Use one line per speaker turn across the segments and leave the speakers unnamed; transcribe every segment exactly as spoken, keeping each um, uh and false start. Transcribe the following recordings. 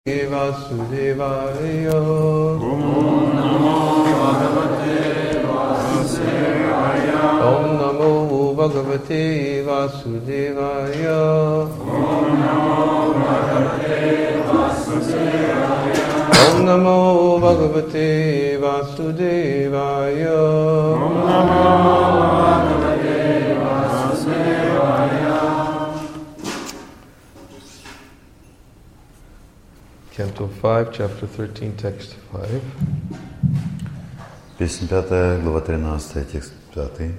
Vasudevaya.
Om Namo Bhagavate Vasudevaya.
Om Namo Bhagavate Vasudevaya.
Om Namo Bhagavate Vasudevaya.
Om Namo Bhagavate Vasudevaya.
Om Namo Bhagavate Vasudevaya.
Canto five, chapter thirteen, text five.
Песня пятая, глава тринадцатая, текст пятый.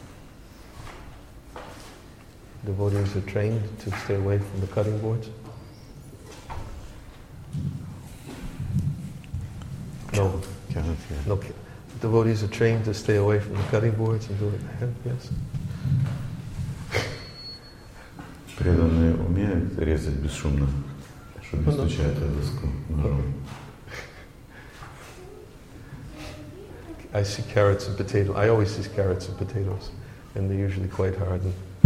Devotees are trained to stay away from the cutting boards. No, no. Devotees are trained to stay away from the cutting boards and do it in hand. Yes.
Преданные умеют резать бесшумно, чтобы не стучать о доску ножом.
I see carrots and potatoes. I always see carrots and potatoes, and they're usually quite hard.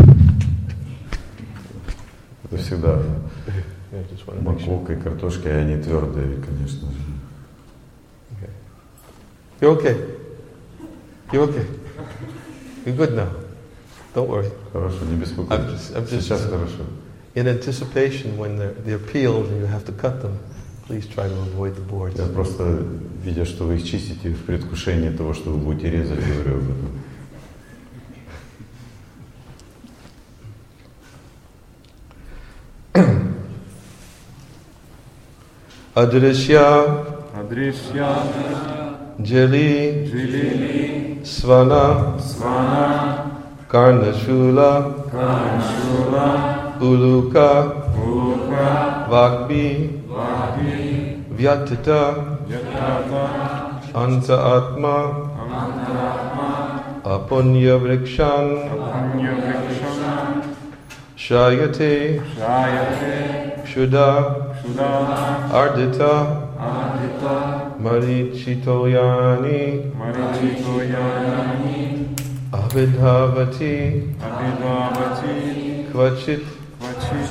Это всегда
Yeah,
морковка и картошка, и они твердые, конечно же.
Okay. You're okay. You're okay. You're good now. Don't worry.
Хорошо, не беспокойтесь.
I'm just, I'm just
Сейчас хорошо.
In anticipation, when they're, they're peeled and you have to cut them, please try to avoid the boards.
Я просто, видя, что вы их чистите, в предвкушении того, что вы будете резать, говорю об этом.
Adrishya,
Adrishya,
Jili,
Jili,
Svana,
Svana,
Karnashula,
Karnashula,
Uluka,
Uluka,
Vakbi,
Vahdi,
Vyatita,
Yatata,
Anta Atma,
Antaratma,
Apunya Vrikshan,
Punya Vrikshana,
Shayate,
Shayate,
Shuddha,
Shuddha,
Ardita,
Adita,
Marichitoyani,
Marichitoyani,
Abhidhavati,
Abhidhavati,
Kvachit,
Vachit,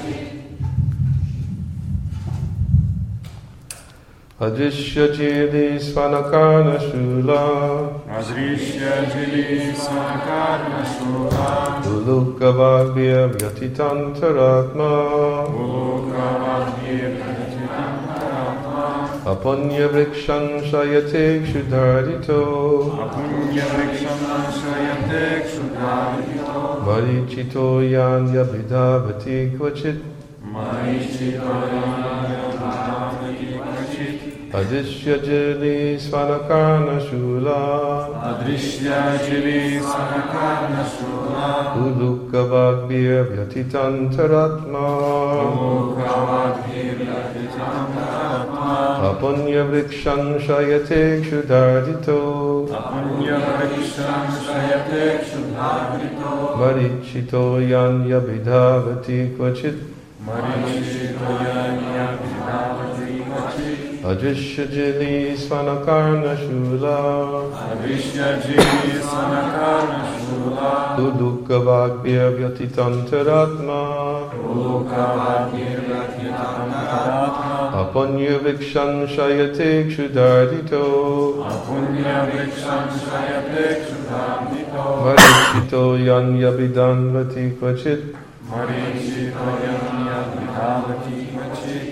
Adrishya Jili Svanakarna Shula,
Adrishya Jili Sanakarna Shula,
Uluka Vagvya Vyatitantaratma,
Uluka Vahdir Vatitantaratma,
Apunya Vrikshan Shayate Shuddhardito,
Apunya Vrikshana Shayate Kshuddharito,
Marichitoyan Yabhidhavati Kvachit,
Marichitoyani Abhidhavati Kvachit,
Adrishya Jili Svanakarna Shula,
Adrishya Jili Sanakarna Shula,
Uluka Vagvya Vyatitantaratma,
Uluka Vahdir Vatitantaratma,
Apunya Vrikshan Shayate Shuddhardito,
Apunya Vrikshana Shayate Kshuddharito,
Marichitoyan Yabhidhavati Kvachit,
Marichitoyani Abhidhavati Kvachit,
Adrishya Jili Svanakarna Shula,
Adrishya Jili Sanakarna Shula,
Uluka Vagvya Vyatitantaratma,
Uluka Vahdir Vatitantaratma,
Apunya Vrikshan Shayate Shuddhardito,
Apunya Vrikshana Shayate Kshuddharito,
Marichitoyan Yabhidhavati Kvachit,
Marichitoyani Abhidhavati Kvachit.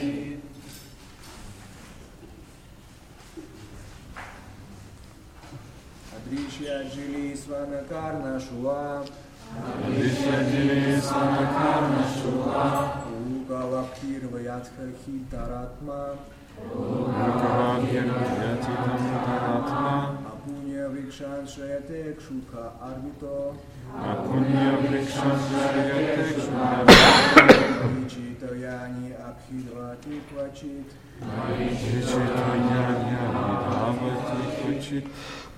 Adrishya Jili Svanakarna Shula,
Adrishya Jili Sanakarna Shula,
Uluka Vahdir Vyatitantaratma,
Uluka Vahdir Vyatitantaratma,
Apunya Vrikshan Shayate Kshuddharito,
Apunya Vrikshana Shayate Kshuddharito,
Marichitoyani Abhidhavati Kvachit,
Marichitoyani Abhidhavati Kvachit.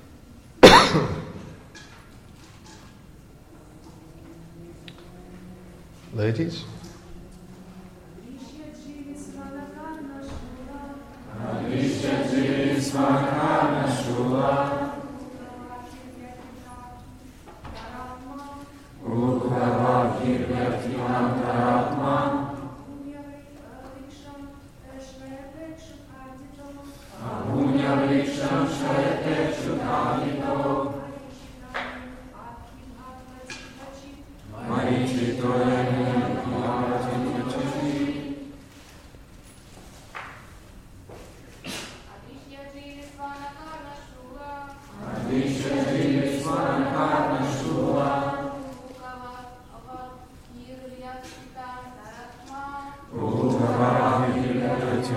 Ladies,
Adrishya Jili Sanakarna Shula, Uluka Vahdir Vyatitantaratma,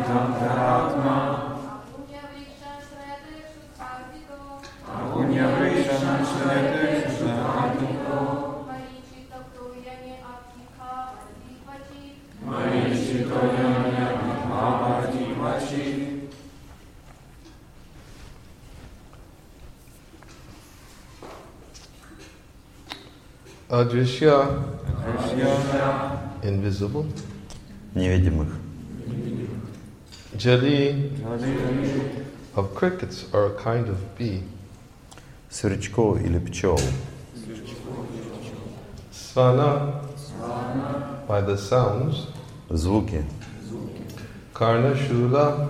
Tantaratma, Agunya Vrikshana Shrayate Sudhakatiko, Marichito Yanya Bhavati Vachi.
Adrishya, invisible.
Невидимых.
Jali, of crickets are a kind of bee.
Сверчков или пчел.
Svana, by the sounds.
Звуки.
Karna Shula,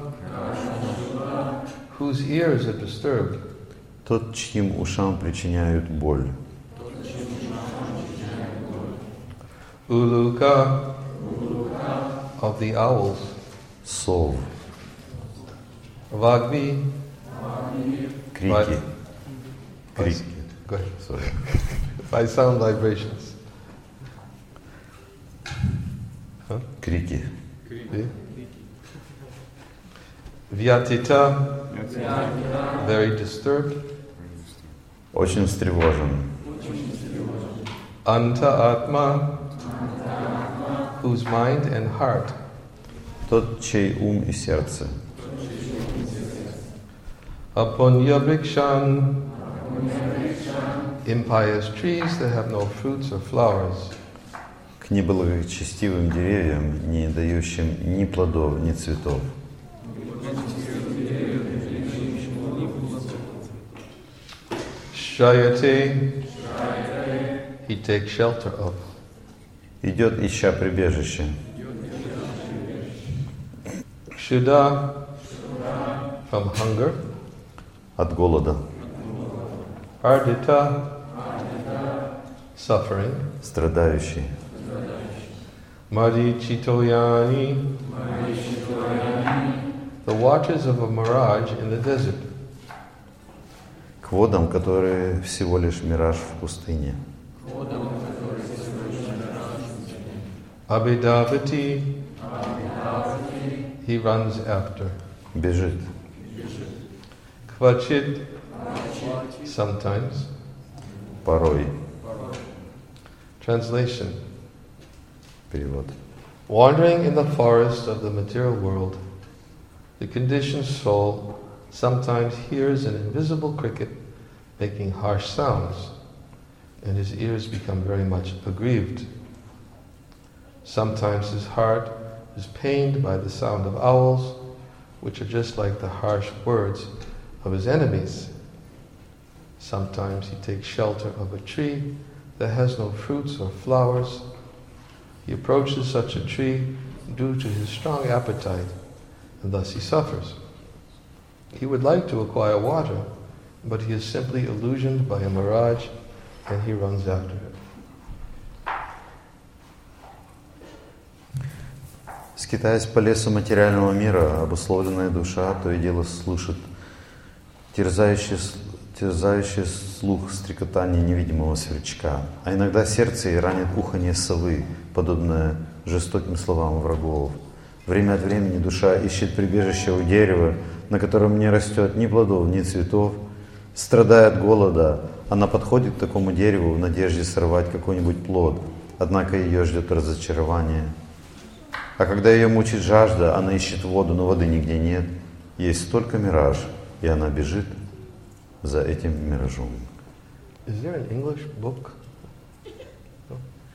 whose ears are disturbed.
Тот, чьим ушам причиняют боль.
Uluka, of the owls.
Сов.
Vagvi,
Крики. Крики.
go ahead.
Sorry.
By sound vibrations. Huh?
Крики.
Yeah. Vyatita, very disturbed.
Очень встревожен.
Anta Atma, whose mind and heart.
Тот, чей ум и сердце.
Apunya Vrikshan, impious trees that have no fruits or flowers.
К неблагочестивым деревьям, не дающим ни плодов, ни цветов.
Shayate, he takes shelter of.
Идет, ища прибежище.
Shuddha, from hunger.
От голода.
Ardita, suffering.
Страдающий.
Marichitoyani, the watchers of a mirage in the desert.
К водам, которые всего лишь мираж в пустыне.
Abhidavati, he runs after.
Бежит.
Kvachit, sometimes.
Порой.
Translation.
Перевод.
Wandering in the forest of the material world, the conditioned soul sometimes hears an invisible cricket making harsh sounds, and his ears become very much aggrieved. Sometimes his heart is pained by the sound of owls, which are just like the harsh words of his enemies. Sometimes he takes shelter of a tree that has no fruits or flowers. He approaches such a tree due to his strong appetite, and thus he suffers. He would like to acquire water, but he is simply illusioned by a mirage, and he runs after it.
Скитаясь по лесу материального мира, обусловленная душа то и дело слышит терзающий, терзающий слух стрекотание невидимого сверчка, а иногда сердце и ранит уханье совы, подобное жестоким словам врагов. Время от времени душа ищет прибежище у дерева, на котором не растет ни плодов, ни цветов. Страдая от голода, она подходит к такому дереву в надежде сорвать какой-нибудь плод, однако ее ждет разочарование. А когда ее мучит жажда, она ищет воду, но воды нигде нет. Есть только мираж, и она бежит за этим миражом.
Is there an English book? No.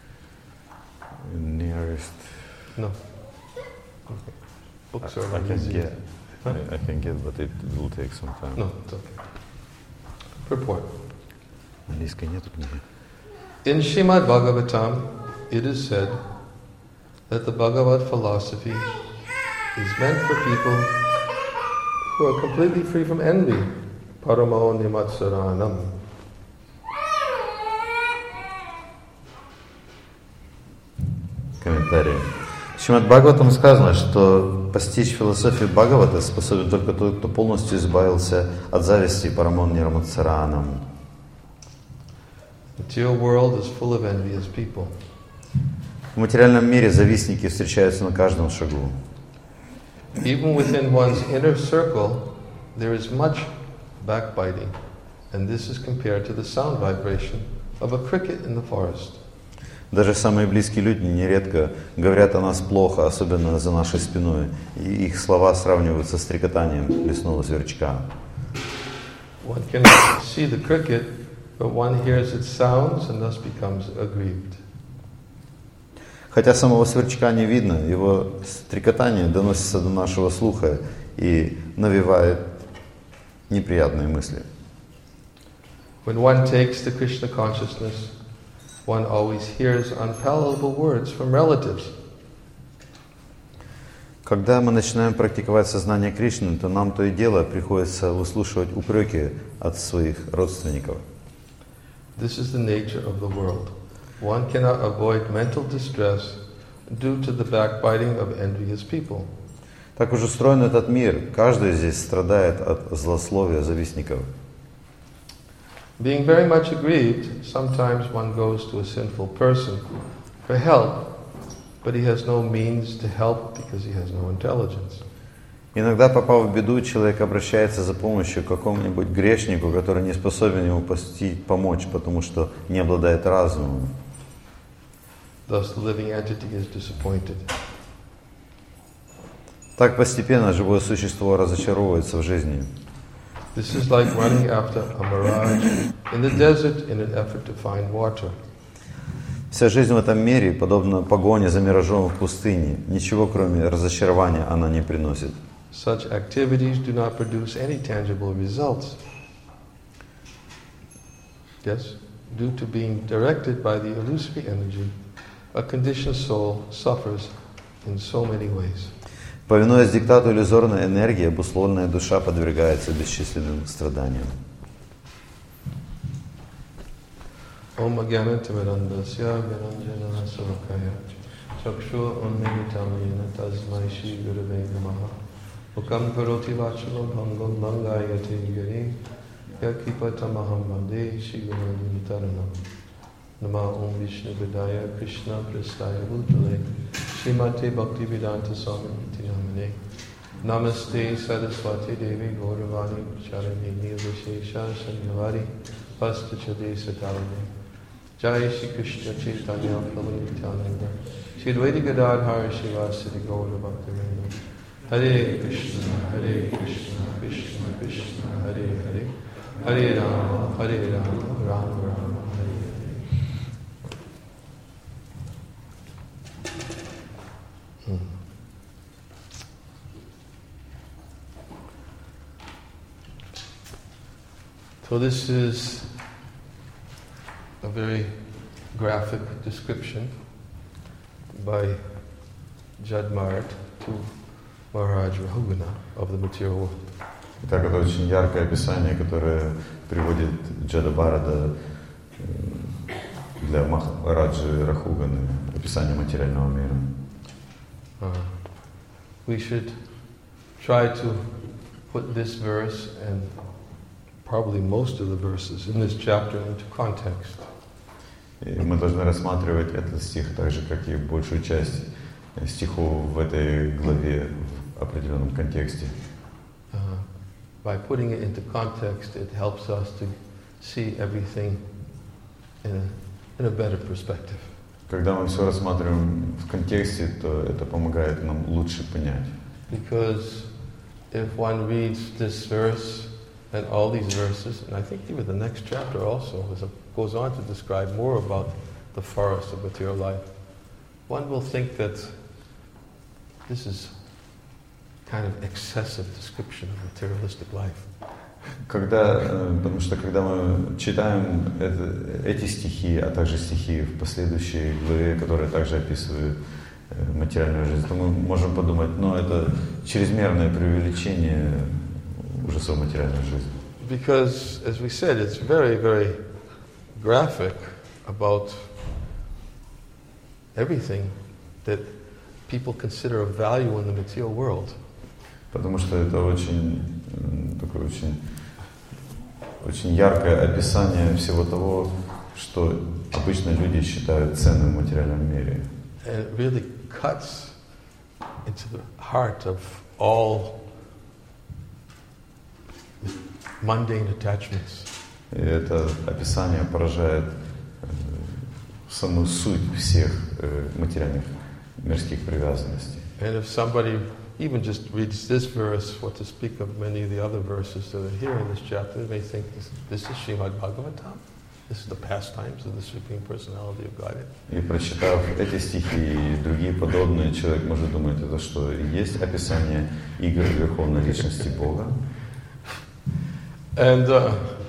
Nearest.
No. Okay. Books are
I
not
can
easy.
get.
Huh?
I can get, but it will take some time.
No, it's okay. Purport.
Английской нету книги.
In Srimad Bhagavatam, it is said that the Bhagavad philosophy is meant for people who are completely free from envy. Paramo nimatsaranam.
Комментарий. В Шримад Бхагаватам сказано, что постичь философию Бхагавата способен только тот, кто полностью избавился от зависти парамон нираматсаранам.
The material world is full of envious people.
В материальном мире завистники встречаются на каждом шагу.
Even within one's inner circle, there is much backbiting, and this is compared to the sound vibration of a cricket in the forest.
Даже самые близкие люди нередко говорят о нас плохо, особенно за нашей спиной, и их слова сравниваются с стрекотанием лесного сверчка.
One can see the cricket, but one hears its sounds and thus becomes aggrieved.
Хотя самого сверчка не видно, его стрекотание доносится до нашего слуха и навевает неприятные мысли.
When one takes the Krishna consciousness, one always hears unpalatable words from relatives.
Когда мы начинаем практиковать сознание Кришны, то нам то и дело приходится выслушивать упреки от своих родственников.
This is the nature of the world. One cannot avoid mental distress due to the backbiting of envious people.
Так уж устроен этот мир. Каждый здесь страдает от злословия завистников.
Being very much aggrieved, sometimes one goes to a sinful person for help, but he has no means to help because he has no intelligence.
Иногда, попав в беду, человек обращается за помощью к какому-нибудь грешнику, который не способен ему помочь, потому что не обладает разумом.
Thus the living entity is disappointed.
Так постепенно живое существо разочаровывается в жизни.
This is like running after a mirage in the desert in an effort to find water.
Вся жизнь в этом мире подобна погоне за миражом в пустыне. Ничего, кроме разочарования, она не приносит.
Such activities do not produce any tangible results. Yes, due to being directed by the illusory energy, a conditioned soul suffers in so many ways.
Повинуясь диктату иллюзорной энергии, обусловленная душа подвергается бесчисленным страданиям.
Om Agyanatimirandasya Gyananjana Savakaya Chakshu Unmilitam Yena Tasmai Shri Gurave Namaha Ukam Karoti Vachanam Bhangam Bhangayate Giri Yakipatamaham Vande Shri Guru Nitaranam Nama Om Vishnu Vidaya Krishna Prastaya Bhutale Srimate Bhaktivedanta Swami Namane Namaste Saraswati Devi Gauravani Charani Nilvishesha Sanyavari Pastachade Sakalane Jai Shri Krishna Chaitanya Prabhu Nityananda Shri Advaita Gadadhara Shivasati Gaura Bhaktivinoda Hare Krishna Hare Krishna Krishna Krishna Hare Hare Hare Rama Hare Rama Rama Rama Hare Hare. Hmm. So this is a very graphic description by Jadmarat to Maharaj Rahugana of the material world.
Итак, это очень яркое описание, которое приводит Джада Бхарата для Махараджи Рахуганы, описание материального мира.
Uh, we should try to put this verse and probably most of the verses in this chapter into context.
И мы должны рассматривать этот стих так же, как и большую часть стихов в этой главе в определенном контексте.
Uh, by putting it into context, it helps us to see everything in a, in a better perspective.
Когда мы все рассматриваем в контексте, то это помогает нам лучше понять.
Because if one reads this verse and all these verses, and I think even the next chapter also is a, goes on to describe more about the forest of material life, one will think that this is kind of excessive description of materialistic life.
Когда, потому что когда мы читаем это, эти стихи, а также стихи в последующей главе, которые также описывают материальную жизнь, то мы можем подумать, ну это чрезмерное преувеличение ужасов материальной жизни.
Because, as we said, it's very, very graphic about everything that people consider of value in the material world.
Потому что это очень такое очень очень яркое описание всего того, что обычно люди считают ценным в материальном мире.
And it really cuts into the heart of all mundane attachments.
И это описание поражает э, самую суть всех э, материальных мирских привязанностей.
And if somebody even just reads this verse, what to speak of many of the other verses that are here in this chapter, they may think this, this is Srimad Bhagavatam. This is the pastimes of the Supreme Personality of Godhead.
И прочитав эти стихи и другие подобные, человек может думать, это что, и есть описание игр Верховной Личности Бога?
And uh,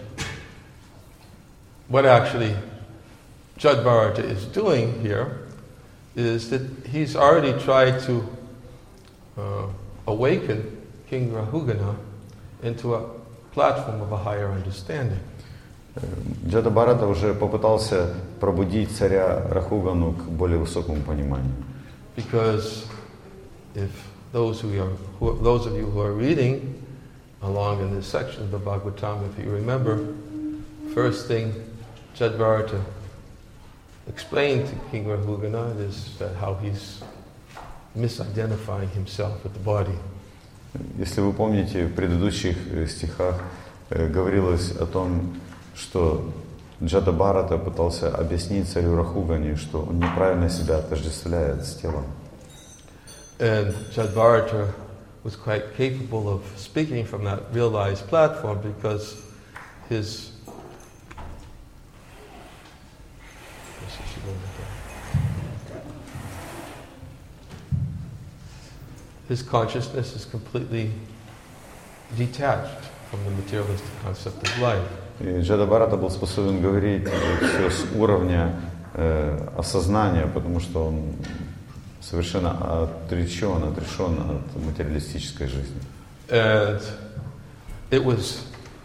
what actually Jad Bharata is doing here is that he's already tried to uh, awaken King Rahugana into a platform of a higher understanding.
Джада Бхарата уже попытался пробудить царя Рахугану к более высокому пониманию.
Because if those who are, who, those of you who are reading along in this section of the Bhagavatam, if you remember, first thing Jad Bharata explained to King Rahugana is that how he's misidentifying himself with the body.
Если вы помните, в предыдущих стихах э, говорилось о том, что Джада Бхарата пытался объяснить царю Рахугане, что он неправильно себя отождествляет с телом.
And Jad Bharata was quite capable of speaking from that realized platform because his his consciousness is completely detached from the materialistic concept of life.
И Джада Бхарата был способен говорить все с уровня э, осознания, потому что он совершенно отречен, отрешен от материалистической жизни.
And it was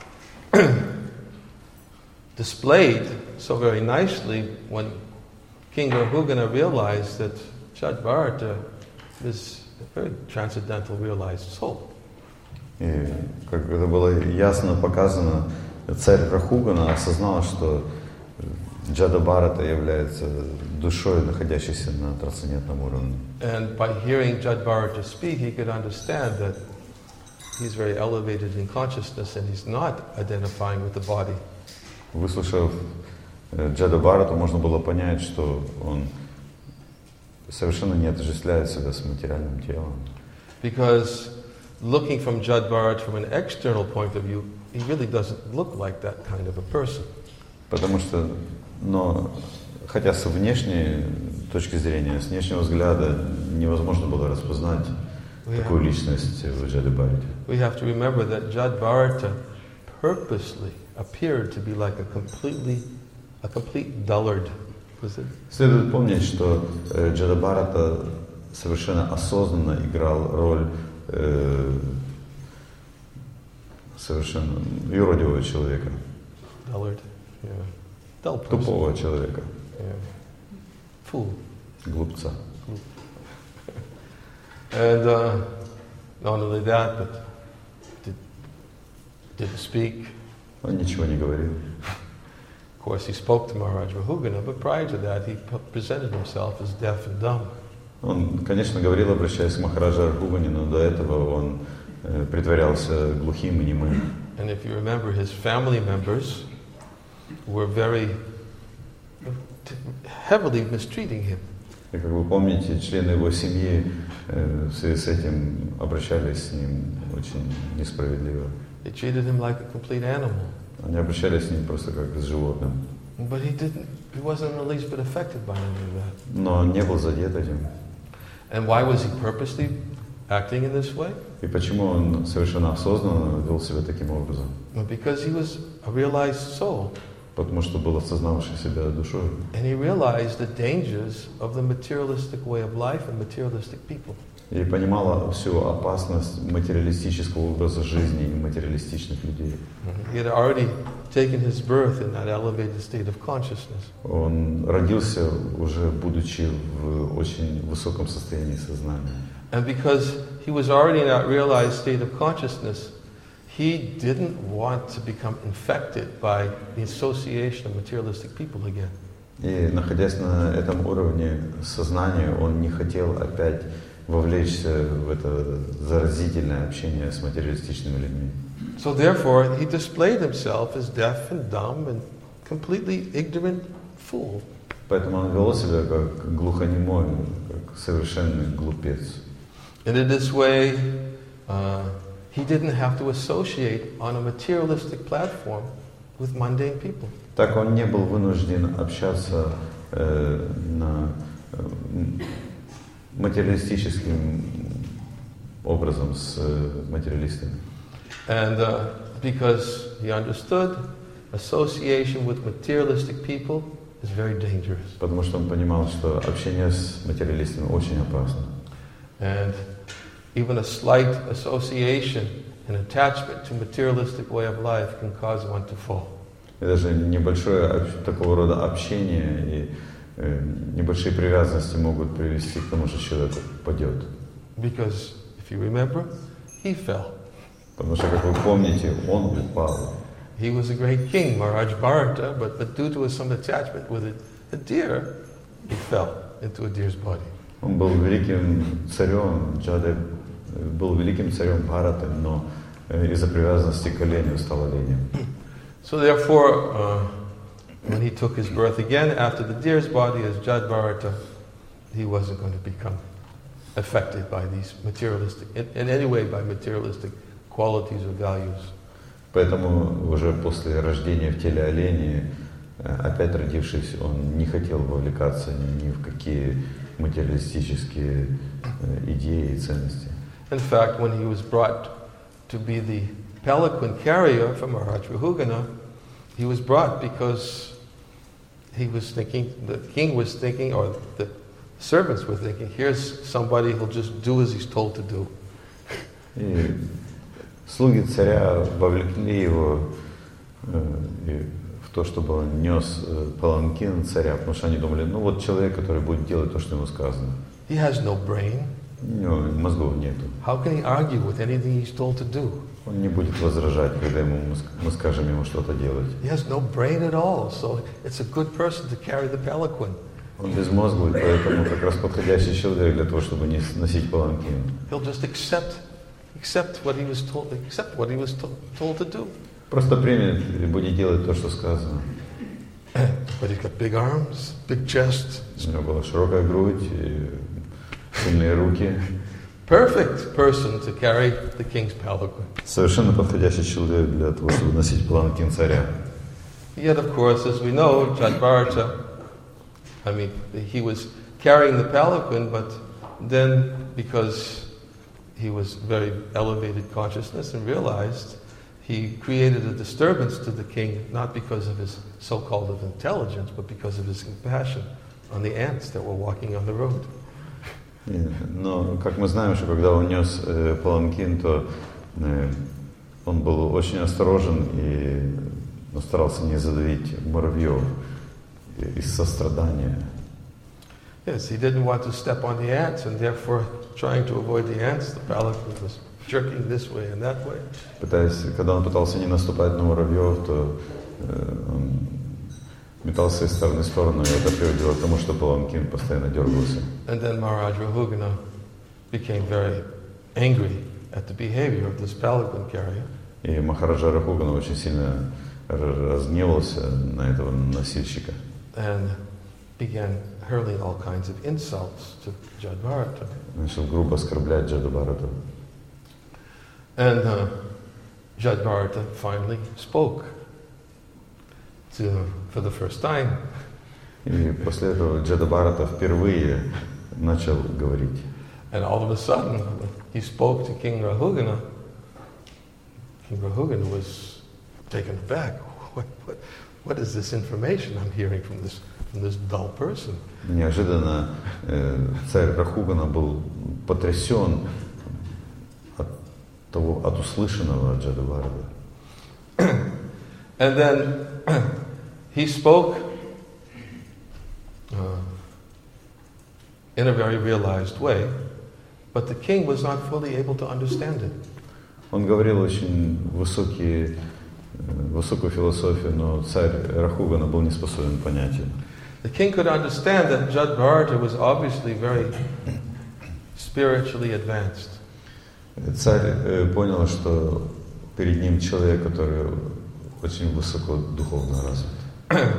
displayed so very nicely when King Rahugana realized that Jad Bharata is a very transcendental realized soul.
И как это было ясно показано, царь Рахугана осознал, что Джада Бхарата является душой, находящейся на трансцендентном уровне.
And by hearing Jad Bharata speak, he could understand that he's very elevated in consciousness and he's not identifying with the body.
Выслушав Джада Бхарату, можно было понять, что он совершенно не отождествляет себя с материальным телом.
Because looking from Jad Bharata from an external point of view, he really doesn't look like that kind of a person.
Потому что, но, хотя с внешней точки зрения, с внешнего взгляда невозможно было распознать we такую have, личность в Джаде Бхарате.
We have to remember that Jad Bharata purposely appeared to be like a completely, a complete dullard. Was it?
Следует помнить, что э, Джада Бхарата совершенно осознанно играл роль э, совершенно юродивого человека.
Dullard, yeah. Dull person.
Тупого человека.
Yeah. Fool.
Глупца.
And uh, not only that, but did, didn't speak.
Он ничего не говорил.
Of course, he spoke to Maharaj Rahugana, but prior to that, he presented himself as deaf and dumb.
Он, конечно, говорил, обращаясь к Махараджа Рахугане, но до этого он э, притворялся глухим и немым.
And if you remember, his family members were very heavily mistreating him.
И как вы помните, члены его семьи э, в связи с этим обращались с ним очень несправедливо.
They treated him like a complete animal.
Они обращались с ним просто как с животным.
But he didn't. He wasn't in the least bit affected by any of that.
Но он не был задет этим.
And why was he purposely acting in this way?
И почему он совершенно осознанно вел себя таким образом?
Well, because he was a realized soul.
Потому что был осознавший себя душой.
And he realized the dangers of the materialistic way of life and materialistic people.
И понимала всю опасность материалистического образа жизни и материалистичных людей.
He had already taken his birth in that elevated state of consciousness.
Он родился уже будучи в очень высоком состоянии сознания.
And because he was already in that realized state of consciousness, he didn't want to become infected by the association of materialistic people again.
И находясь на этом уровне сознания, он не хотел опять вовлечься в это заразительное общение с материалистичными людьми.
So therefore, he displayed himself as deaf and dumb and completely ignorant fool.
Поэтому он вел себя как глухонемой, как совершенный глупец.
And in this way, uh, he didn't have to associate on a materialistic platform with mundane people.
Так он не был вынужден общаться э, на э, материалистическим образом с э, материалистами.
And uh, because he understood association with materialistic people is very dangerous.
Потому что он понимал, что общение с материалистами очень опасно.
And even a slight association and attachment to materialistic way of life can cause one to fall.
И даже небольшое об- такого рода общение и э, небольшие привязанности могут привести к тому, что человек падет.
Because if you remember, he fell.
Потому что, как вы помните, он упал.
He was a great king, Maharaj Bharata, but, but due to some attachment with a, a deer, he fell into a deer's body.
Он был великим царем, Джада был великим царем Бхараты, но э, из-за привязанности к оленю стал оленем.
So therefore, uh, when he took his birth again after the deer's body as Jad Bharata, he wasn't going to become affected by these materialistic, in, in any way by materialistic qualities or values.
Поэтому уже после рождения в теле оленя, э, опять родившись, он не хотел вовлекаться ни в какие материалистические э, идеи и ценности.
In fact, when he was brought to be the palanquin carrier for Maharaj Rahugana, he was brought because he was thinking, the king was thinking, or the servants were thinking, here's somebody who'll just do as he's told to do.
И слуги царя вовлекли его э, и в то, чтобы он нес э, паланкин царя, потому что они думали, ну вот человек, который будет делать то, что ему сказано.
He has no brain.
У него мозгов нету.
How can he argue with anything he's told to do?
Он не будет возражать, когда ему, мы ск- мы скажем ему что-то делать.
He has no brain at all, so it's a good person to carry the palanquin.
Он безмозглый, поэтому как раз подходящий человек для того, чтобы нес- носить паланкин.
He'll just accept, accept what he was told, accept what he was to, told to do.
Просто примет и будет делать то, что сказано.
But he's got big arms, big chest.
У него была широкая грудь, и сильные руки.
Perfect person to carry the king's palanquin.
Совершенно подходящий человек для того, чтобы носить паланкин царя.
Yet, of course, as we know, Jadbharata, I mean, he was carrying the palanquin, but then because he was very elevated consciousness and realized, he created a disturbance to the king, not because of his so-called intelligence, but because of his compassion on the ants that were walking on the road.
Но, как мы знаем, что когда он нес э, паланкин, то э, он был очень осторожен и ну, старался не задавить муравьев из сострадания.
Yes, he didn't want to step on the ants, and therefore, trying to avoid the ants, the palanquin was jerking this way and that way.
Пытаясь, когда он пытался не наступать на муравьев, то э, он метался из стороны в сторону, и это приводило к тому, что паланкин постоянно дергался.
And then Maharaj Rahugana became very angry at the behavior of this palanquin carrier.
И Махараджа Рахугана очень сильно разгневался на этого носильщика.
And began hurling all kinds of insults to Jadbharata.
Начал грубо оскорблять Джадабхарату.
And uh, Jadbharata finally spoke to, for the first time.
И после этого Джадабхарата впервые начал говорить.
And all of a sudden, he spoke to King Rahugana. King Rahugana was taken aback. What, what, what is this information I'm hearing from this, from this dull person?
Неожиданно э, царь Рахугана был потрясен от того, от услышанного от Джадабхараты.
And then he spoke uh, in a very realized way, but the king was not fully able to understand it.
Он говорил очень высокие, высокую философию, но царь Рахугана был не способен понять ее.
The king could understand that Jadbharata was obviously very spiritually advanced.
Царь э, понял, что перед ним человек, который очень высоко духовно развит.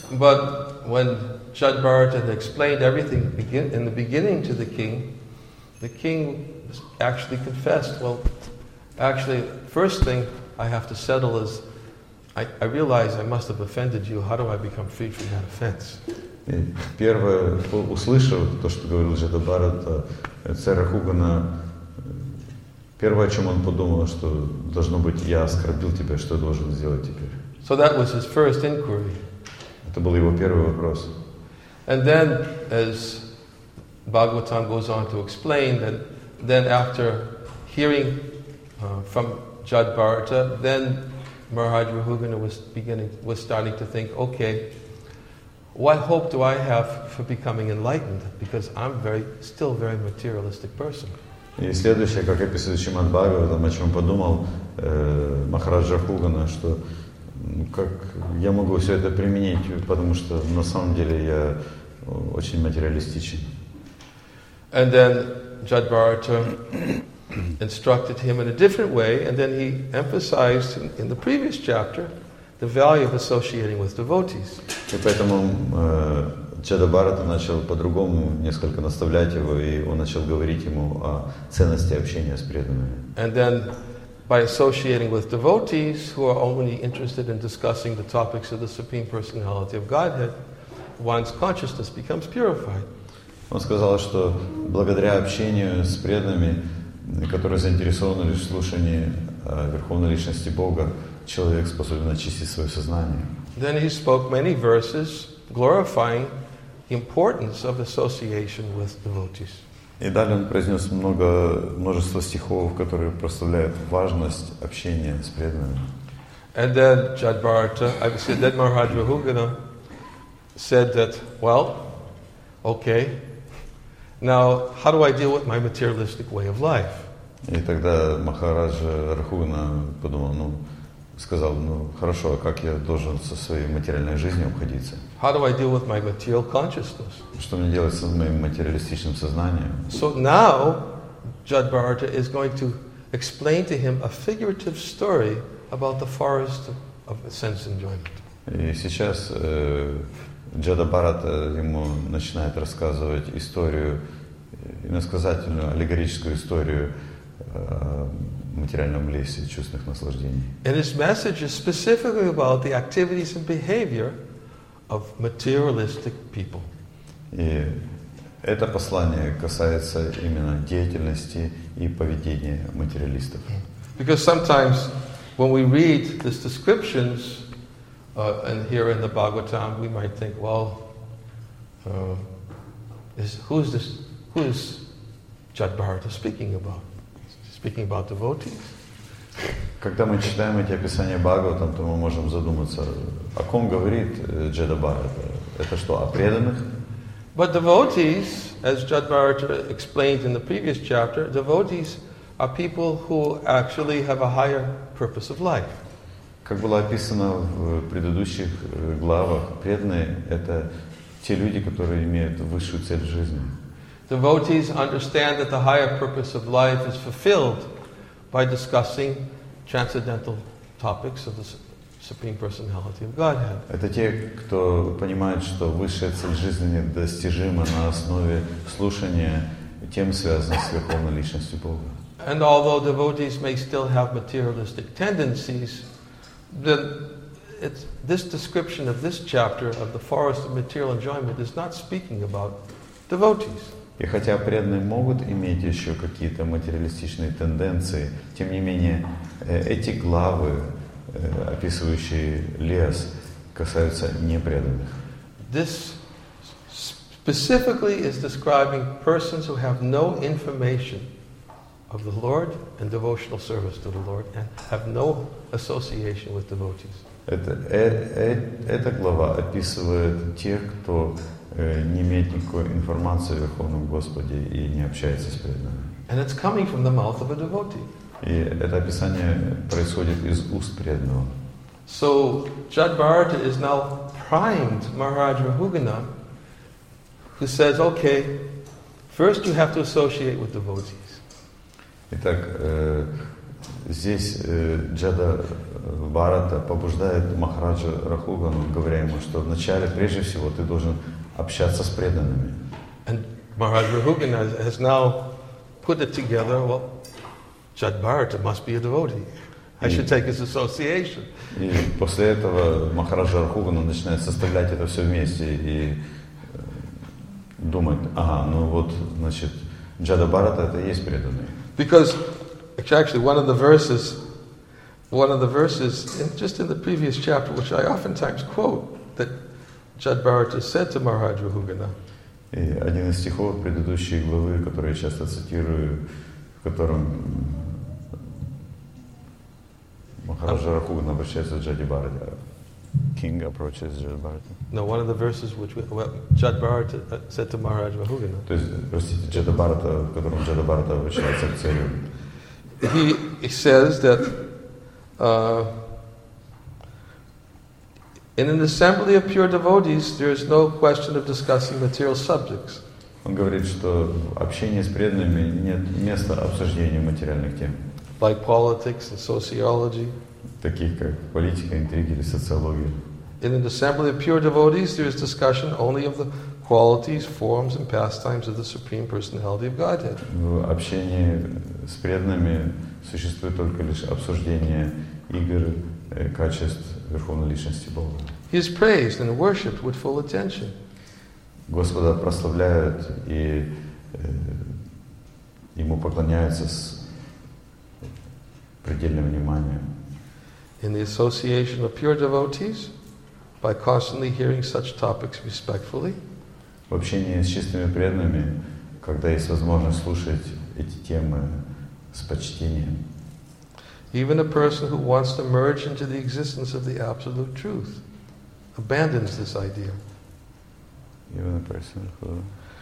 But when Jadbharata had explained everything begin, in the beginning to the king, the king actually confessed, well, actually, first thing I have to settle is, I, I realize I must have offended you. How do I become free from that offense?
И первое, услышав то, что говорил Джадабхарата, царь Рахугана, первое, о чем он подумал, что должно быть, я оскорбил тебя, что я должен сделать теперь?
So that was his first inquiry.
Это был его первый вопрос.
And then, as Bhagavatam goes on to explain, that then after hearing uh, from Jadbharata, then Maharaj Rahugana was beginning, was starting to think, okay, what hope do I have for becoming enlightened? Because I'm very, still very materialistic person.
И следующее, как описывает Шримад Бхагаватам, о чем подумал э, Махарадж Рахугана, что как я могу все это применить, потому что на самом деле я очень материалистичен.
And then Jadbharata instructed him in a different way, and then he emphasized in, in the previous chapter the value of associating with devotees.
И поэтому э, Джадабхарата начал по-другому несколько наставлять его, и он начал говорить ему о ценности общения с преданными.
And then by associating with devotees who are only interested in discussing the topics of the Supreme Personality of Godhead, one's consciousness becomes purified.
Он сказал, что благодаря общению с преданными, которые заинтересованы лишь в слушании о Верховной Личности Бога, человек способен очистить свое сознание.
Then he spoke many verses glorifying the importance of association with devotees.
И далее он произнес много, множество стихов, которые прославляют важность общения с преданными.
And then Jadbharata, I said, then Maharaj Rahugana said that, well, okay, now how do I deal with my materialistic way of life?
И тогда Махараджа Рахугана подумал, ну, сказал, ну, хорошо, а как я должен со своей материальной жизнью обходиться?
How do I deal with my material consciousness?
Что мне делать с моим материалистичным сознанием?
So now, Jadbharata is going to explain to him a figurative story about the forest of sense enjoyment.
И сейчас э, Джадабхарата ему начинает рассказывать историю, иносказательную, аллегорическую историю о материальном лесе чувственных наслаждений.
And his message is specifically about the activities and behavior of materialistic people.
И это послание касается именно деятельности и поведения материалистов.
Because sometimes when we read these descriptions, uh, and here in the Bhagavatam, we might think, well, uh, is, who is this? Who is Jadbharata speaking about? Speaking about devotees.
Когда мы читаем эти описания Бхагаватам, то мы можем задуматься, о ком говорит Джадабхарата. Это что, о преданных?
But devotees, as Jadbharata explained in the previous chapter, devotees are people who actually have a higher purpose of life.
Как было описано в предыдущих главах, преданные – это те люди, которые имеют высшую цель в жизни.
Devotees understand that the higher purpose of life is fulfilled by discussing transcendental topics of the Supreme Personality of Godhead.
Это те, кто понимает, что высшая цель жизни достижима на основе слушания тем, связанных с Верховной Личностью Бога.
And although devotees may still have materialistic tendencies, the, it's, this description of this chapter of the forest of material enjoyment is not speaking about devotees.
И хотя преданные могут иметь еще какие-то материалистичные тенденции, тем не менее эти главы, описывающие лес, касаются непреданных.
This specifically is describing persons who have no information of the Lord and devotional service to the Lord and have no association with devotees.
Это, э, э, эта глава описывает тех, кто э, не имеет никакой информации о Верховном Господе и не общается с преданными.
And it's coming from the mouth of a devotee.
И это описание происходит из уст преданного.
So Jadbharata is now primed Maharaj Rahugana, who says, okay, First you have to associate with devotees.
Итак, э, здесь э, Джада Бхарата побуждает Махараджа Рахугану, говоря ему, что вначале, прежде всего, ты должен общаться с преданными.
And Maharaj Rahugana has now put it together, well, Jada Bharata must be a devotee. I should take his association.
И после этого Махараджа Рахугана начинает составлять это все вместе и думать, ага, ну вот, значит, Джада Бхарата это и есть преданный.
Because actually one of the verses, one of the verses, in, just in the previous chapter, which I oftentimes quote, that Jada Bharata said to Maharaj Rahugana.
И один из стихов предыдущей главы, который я часто цитирую, в котором Махараджа Рахугана обращается к Джаде Бхарате. King approaches Jada Bharata.
No, one of the verses which well, Jada Bharata said to Maharaj Rahugana.
То есть, простите, Джада Бхарата, в котором Джада Бхарата обращается к царю.
He, he says that uh, in an assembly of pure devotees, there is no question of discussing material subjects.
Он говорит, что в общении с преданными нет места обсуждению материальных тем.
Like politics and sociology.
Таких как политика, интриги или социология.
In an assembly of pure devotees, there is discussion only of the qualities, forms, and pastimes of the Supreme Personality of Godhead.
В общении с преданными существует только лишь обсуждение игр, качеств Верховной Личности Бога.
He is praised and worshipped with full attention.
Господа прославляют и э, Ему поклоняются с предельным вниманием.
In the association of pure devotees, by constantly hearing such topics respectfully,
в общении с чистыми преданными, когда есть возможность слушать эти темы с почтением.
Even a person who wants to merge into the existence of the absolute truth abandons this idea.
Even a person who...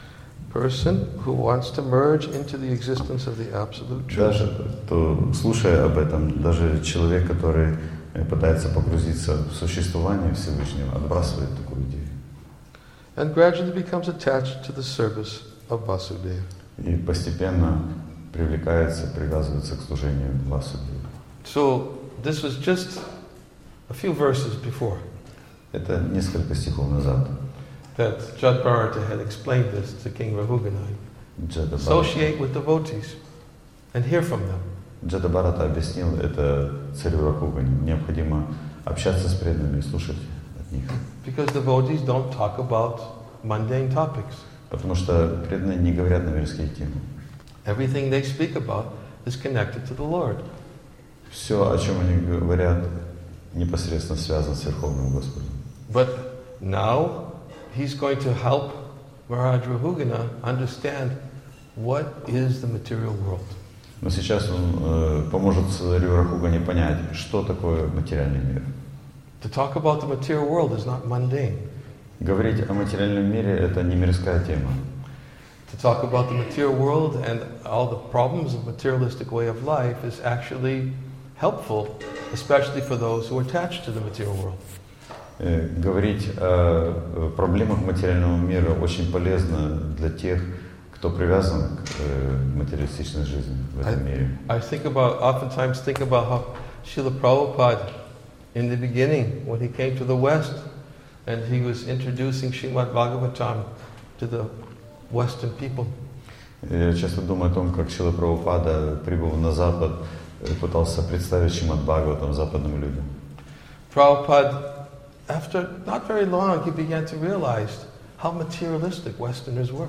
Person who wants to merge into the existence of the absolute truth.
Даже, то, слушая об этом, даже человек, который пытается погрузиться в существование Всевышнего, отбрасывает такую идею.
And gradually becomes attached to the service of Vasudeva.
И постепенно привлекается, привязывается к служению Васудеву.
So this was just a few verses before.
Это несколько стихов назад.
That Jada Bharata had explained this to King Rahugana. Associate with devotees and hear from them.
Джада Бхарата объяснил это царю Рахугане. Необходимо общаться с преданными и слушать от них.
Because devotees don't talk about mundane topics.
Потому что преданные не говорят на мирские темы.
Everything they speak about is connected to the Lord.
Все, о чем они говорят, непосредственно связано с Верховным Господом.
But now he's going to help Maharaj Rahugana understand what is the material world.
Но сейчас он э, поможет царю Рахугане понять, что такое материальный мир.
To talk about the material world is not mundane.
Говорить о материальном мире – это не мирская тема.
To talk about the material world and all the problems of materialistic way of life is actually helpful, especially for those who are attached to the material world.
Э, говорить о проблемах материального мира очень полезно для тех, кто привязан к э, материалистичной жизни в этом
I,
мире.
I think about, oftentimes think about how Srila Prabhupada, in the beginning, when he came to the West, and he was introducing Srimad Bhagavatam to the Western people.
Я часто думаю о том, как Шрила Прабхупада, прибыв на Запад, пытался представить Шримад Бхагаватам западным людям.
Prabhupada, after not very long, he began to realize how materialistic Westerners were.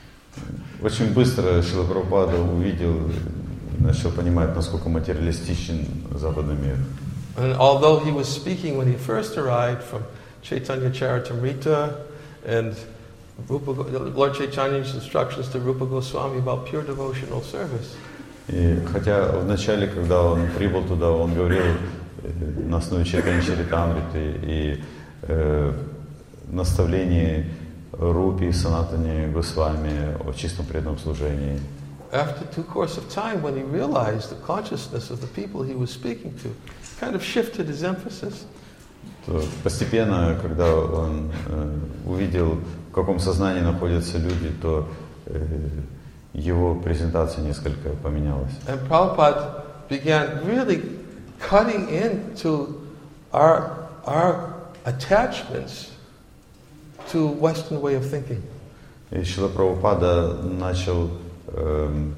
Очень быстро Шрила Прабхупада увидел, начал понимать, насколько материалистичен западный мир.
And although he was speaking when he first arrived from Chaitanya Charitamrita and Rupa, Lord Chaitanya's instructions to Rupa Goswami about pure devotional service.
И хотя вначале, когда он прибыл туда, он говорил на основе Чайтаньи Чаритамриты и э, наставлений Рупи и Санатани Госвами о чистом преданном служении.
After due course of time, when he realized the consciousness of the people he was speaking to, kind of shifted his emphasis.
То постепенно, когда он э, увидел, в каком сознании находятся люди, то его презентация несколько поменялась.
And Prabhupada began really cutting into our, our attachments to Western way of thinking.
И Шрила Прабхупада начал, эм,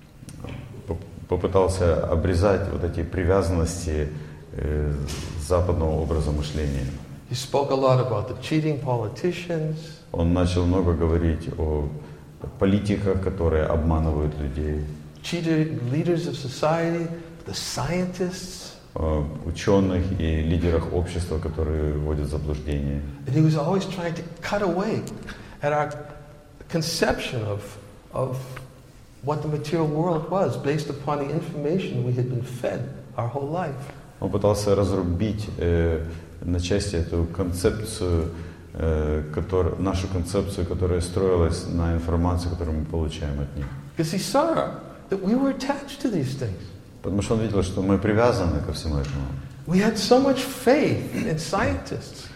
попытался обрезать вот эти привязанности э, западного образа мышления.
He spoke a lot about the cheating politicians.
Он начал много говорить о политиках, которые обманывают людей,
Cheated leaders of society, the scientists.
о ученых и лидерах общества, которые вводят в заблуждение.
And he was always trying to cut away at our conception of, of what the material world was based upon the information we had been fed our whole life.
Он пытался разрубить э, на части эту концепцию, э, который, нашу концепцию, которая строилась на информации, которую мы получаем от них.
Because he saw that we were attached to these things.
Потому что он видел, что мы привязаны ко всему этому.
We had so much faith in scientists.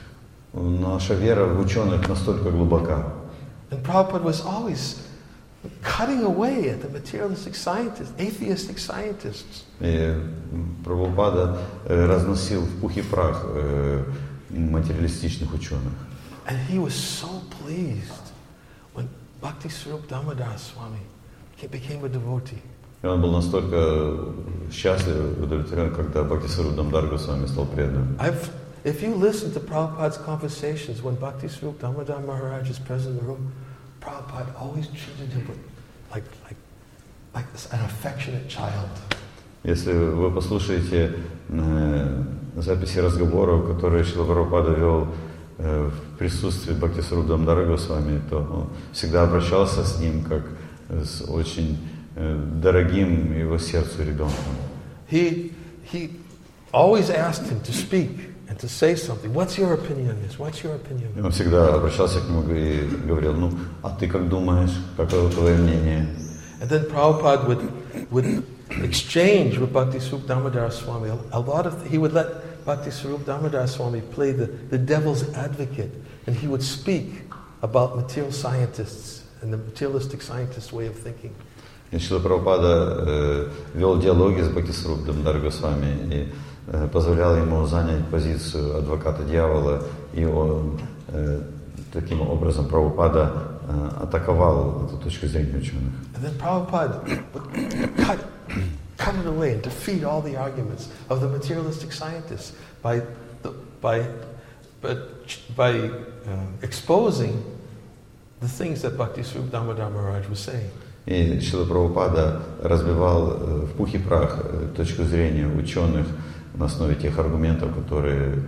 Наша вера в ученых настолько глубока.
And Prabhupada was always cutting away at the materialistic scientists, atheistic scientists.
И Прабхупада разносил в пух и прах материалистичных ученых.
And he was so pleased when Bhakti Swarup Damodar Swami became a devotee.
И он был настолько счастлив и удовлетворен, когда Бхактисварупа Дамодар Госвами стал преданным.
I've, if you listen to Prabhupada's conversations when Bhakti Swarup Damodar Maharaj is present in the room, Prabhupada always treated him like, like, like an affectionate child.
Если вы послушаете э, записи разговоров, которые Шрила Прабхупада вел э, в присутствии Бхактисварупа Дамодара Госвами, то он всегда обращался с ним как с очень э, дорогим его сердцу ребенком.
He, he always asked him to speak and to say something. What's your opinion on this? What's your opinion?
И он всегда обращался к нему и говорил: ну, а ты как думаешь, какое твое мнение?
And then Prabhupada would, would exchange with Bhakti Swarup Damodar Swami. A, a lot of, he would let Bhakti Swarup Damodar Swami play the, the devil's advocate, and he would speak about material scientists and the materialistic scientist way of thinking.
И Шрила Прабхупада э, вел диалоги с Бхактисварупом Дамодар Госвами и э, позволял ему занять позицию адвоката дьявола, и он э, таким образом Прабхупада э, атаковал эту точку зрения ученых.
And then Prabhupada would cut, cut it away and defeat all the arguments of the materialistic scientists by, the, by, but by uh, exposing the things that Bhakti Swarup Damodar Maharaj was saying.
И Шрила Прабхупада разбивал э, в пух и прах э, точку зрения ученых на основе тех аргументов, которые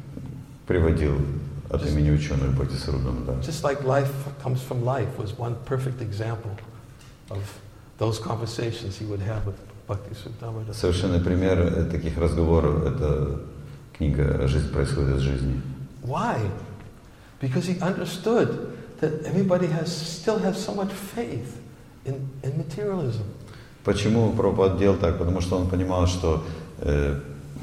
приводил от имени ученых Бхактисварупа Дамодар.
Just like life comes from life was one perfect example of those conversations he would have with Bhakti Swarup Damodar.
Совершенный пример таких разговоров — это книга «Жизнь происходит из жизни».
Why? Because he understood that everybody has still has so much faith in, in materialism.
Почему Прабхупада делал так? Потому что он понимал, что э,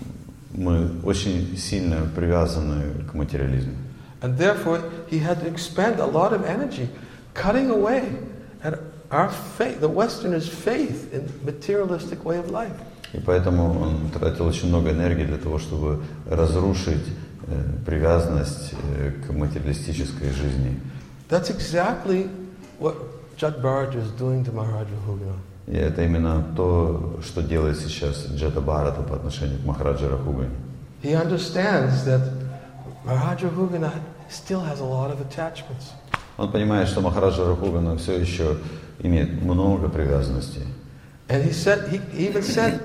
мы очень сильно привязаны к материализму.
And therefore he had to expend a lot of energy cutting away at our faith, the Westerners' faith in materialistic way of life.
И поэтому он тратил очень много энергии для того, чтобы разрушить э, привязанность э, к материалистической жизни.
That's exactly what Jad Bharat is doing to Maharaja Rahugana.
И это именно то, что делает сейчас Джата Бхарата по отношению к Махараджа Рахугане.
He understands that Maharaja Rahugana still has a lot of attachments.
Он понимает, что Махараджа Рахугана все еще имеет много привязанностей.
And he said, he even said,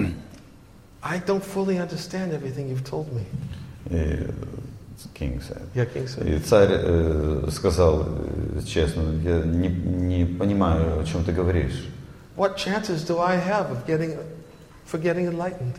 I don't fully understand everything you've told me.
И King said.
Yeah, King said.
И царь э, сказал э, честно: я не, не понимаю, о чем ты говоришь.
What chances do I have of getting, for getting enlightened?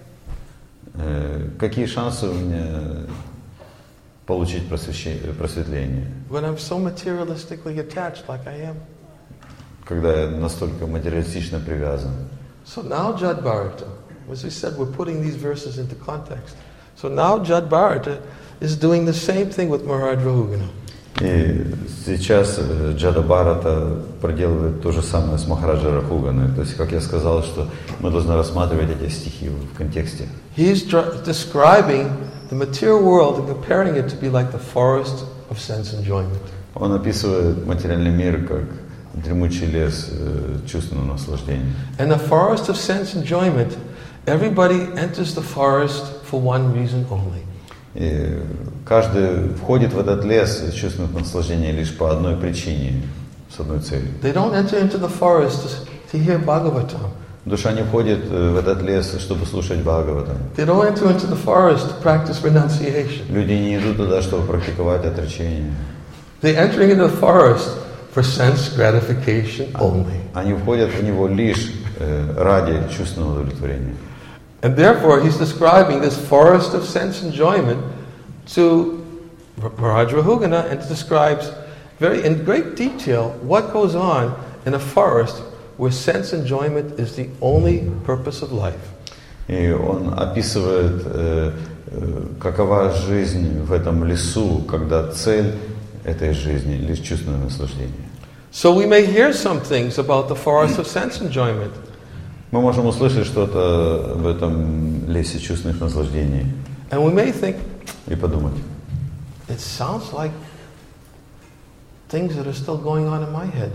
Э, какие шансы у меня получить просветление,
When I'm so materialistically attached like I am.
когда я настолько материалистично привязан?
So now Jad Bharata, as we said, we're putting these verses into context. So now Jad Bharata is doing the same thing with Maharaj Rahugana.
И сейчас Джада Бхарата проделывает то же самое с Махараджа Рахуганой. То есть, как я сказал, что мы должны рассматривать эти стихи в контексте.
He's dr- describing the material world and comparing it to be like the forest of sense enjoyment.
Он описывает материальный мир как дремучий лес э, чувственного наслаждения.
And the forest of sense enjoyment, everybody enters the forest for one reason only.
И каждый входит в этот лес чувственных наслаждений лишь по одной причине, с одной целью.
They don't enter into the forest to, to hear Bhagavatam.
Душа не входит в этот лес, чтобы слушать Бхагаватам.
They don't enter into the forest to practice renunciation.
Люди не идут туда, чтобы практиковать отречение.
They're entering into the forest for sense gratification only.
Они входят в него лишь э, ради чувственного удовлетворения.
And therefore, he's describing this forest of sense enjoyment to Maharaj Rahugana, and describes very in great detail what goes on in a forest where sense enjoyment is the only purpose of life.
И он описывает, э, э, какова жизнь в этом лесу, когда цель этой жизни лишь чувственное наслаждение.
So we may hear some things about the forest of sense enjoyment.
Мы можем услышать что-то в этом лесе чувственных наслаждений
And we may think,
и подумать:
it sounds like things that are still going on in my head.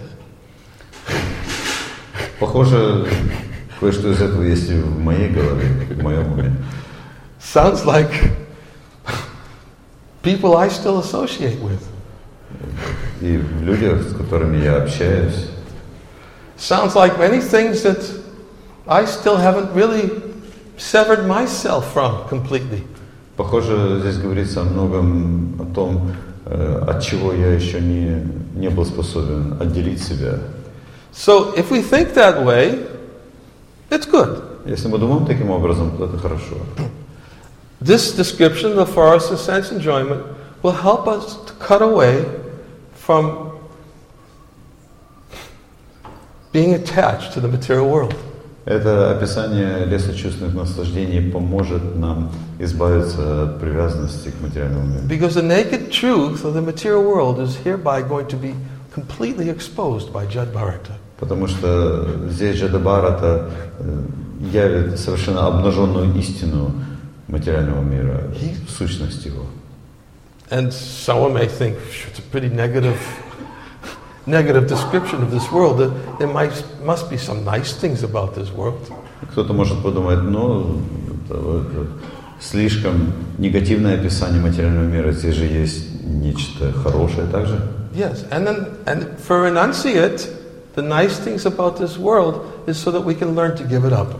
похоже, кое-что из этого есть и в моей голове, в моем уме.
Sounds like people I still associate with.
И в людях, с которыми я общаюсь.
Sounds like many things that I still haven't really severed myself from completely.
Похоже, здесь говорится о многом, о том, от чего я еще не, не был способен отделить себя.
So if we think that way, it's good.
Если мы думаем таким образом, то это хорошо.
This description of the forest of sense enjoyment will help us to cut away from being attached to the material world.
Это описание леса чувственных наслаждений поможет нам избавиться от привязанности к материальному миру.
Because the naked truth of the material world is hereby going to be completely exposed by Jad Bharata.
Потому что здесь Джада Бхарата явит совершенно обнаженную истину материального мира, сущность его.
And someone may think it's a pretty negative, negative description of this world. That there might must be some nice things about this world.
Кто-то может подумать, ну, это, это слишком негативное описание материального мира. Здесь же есть нечто хорошее также.
Yes, and then and for renunciate, the nice things about this world is so that we can learn to give it up.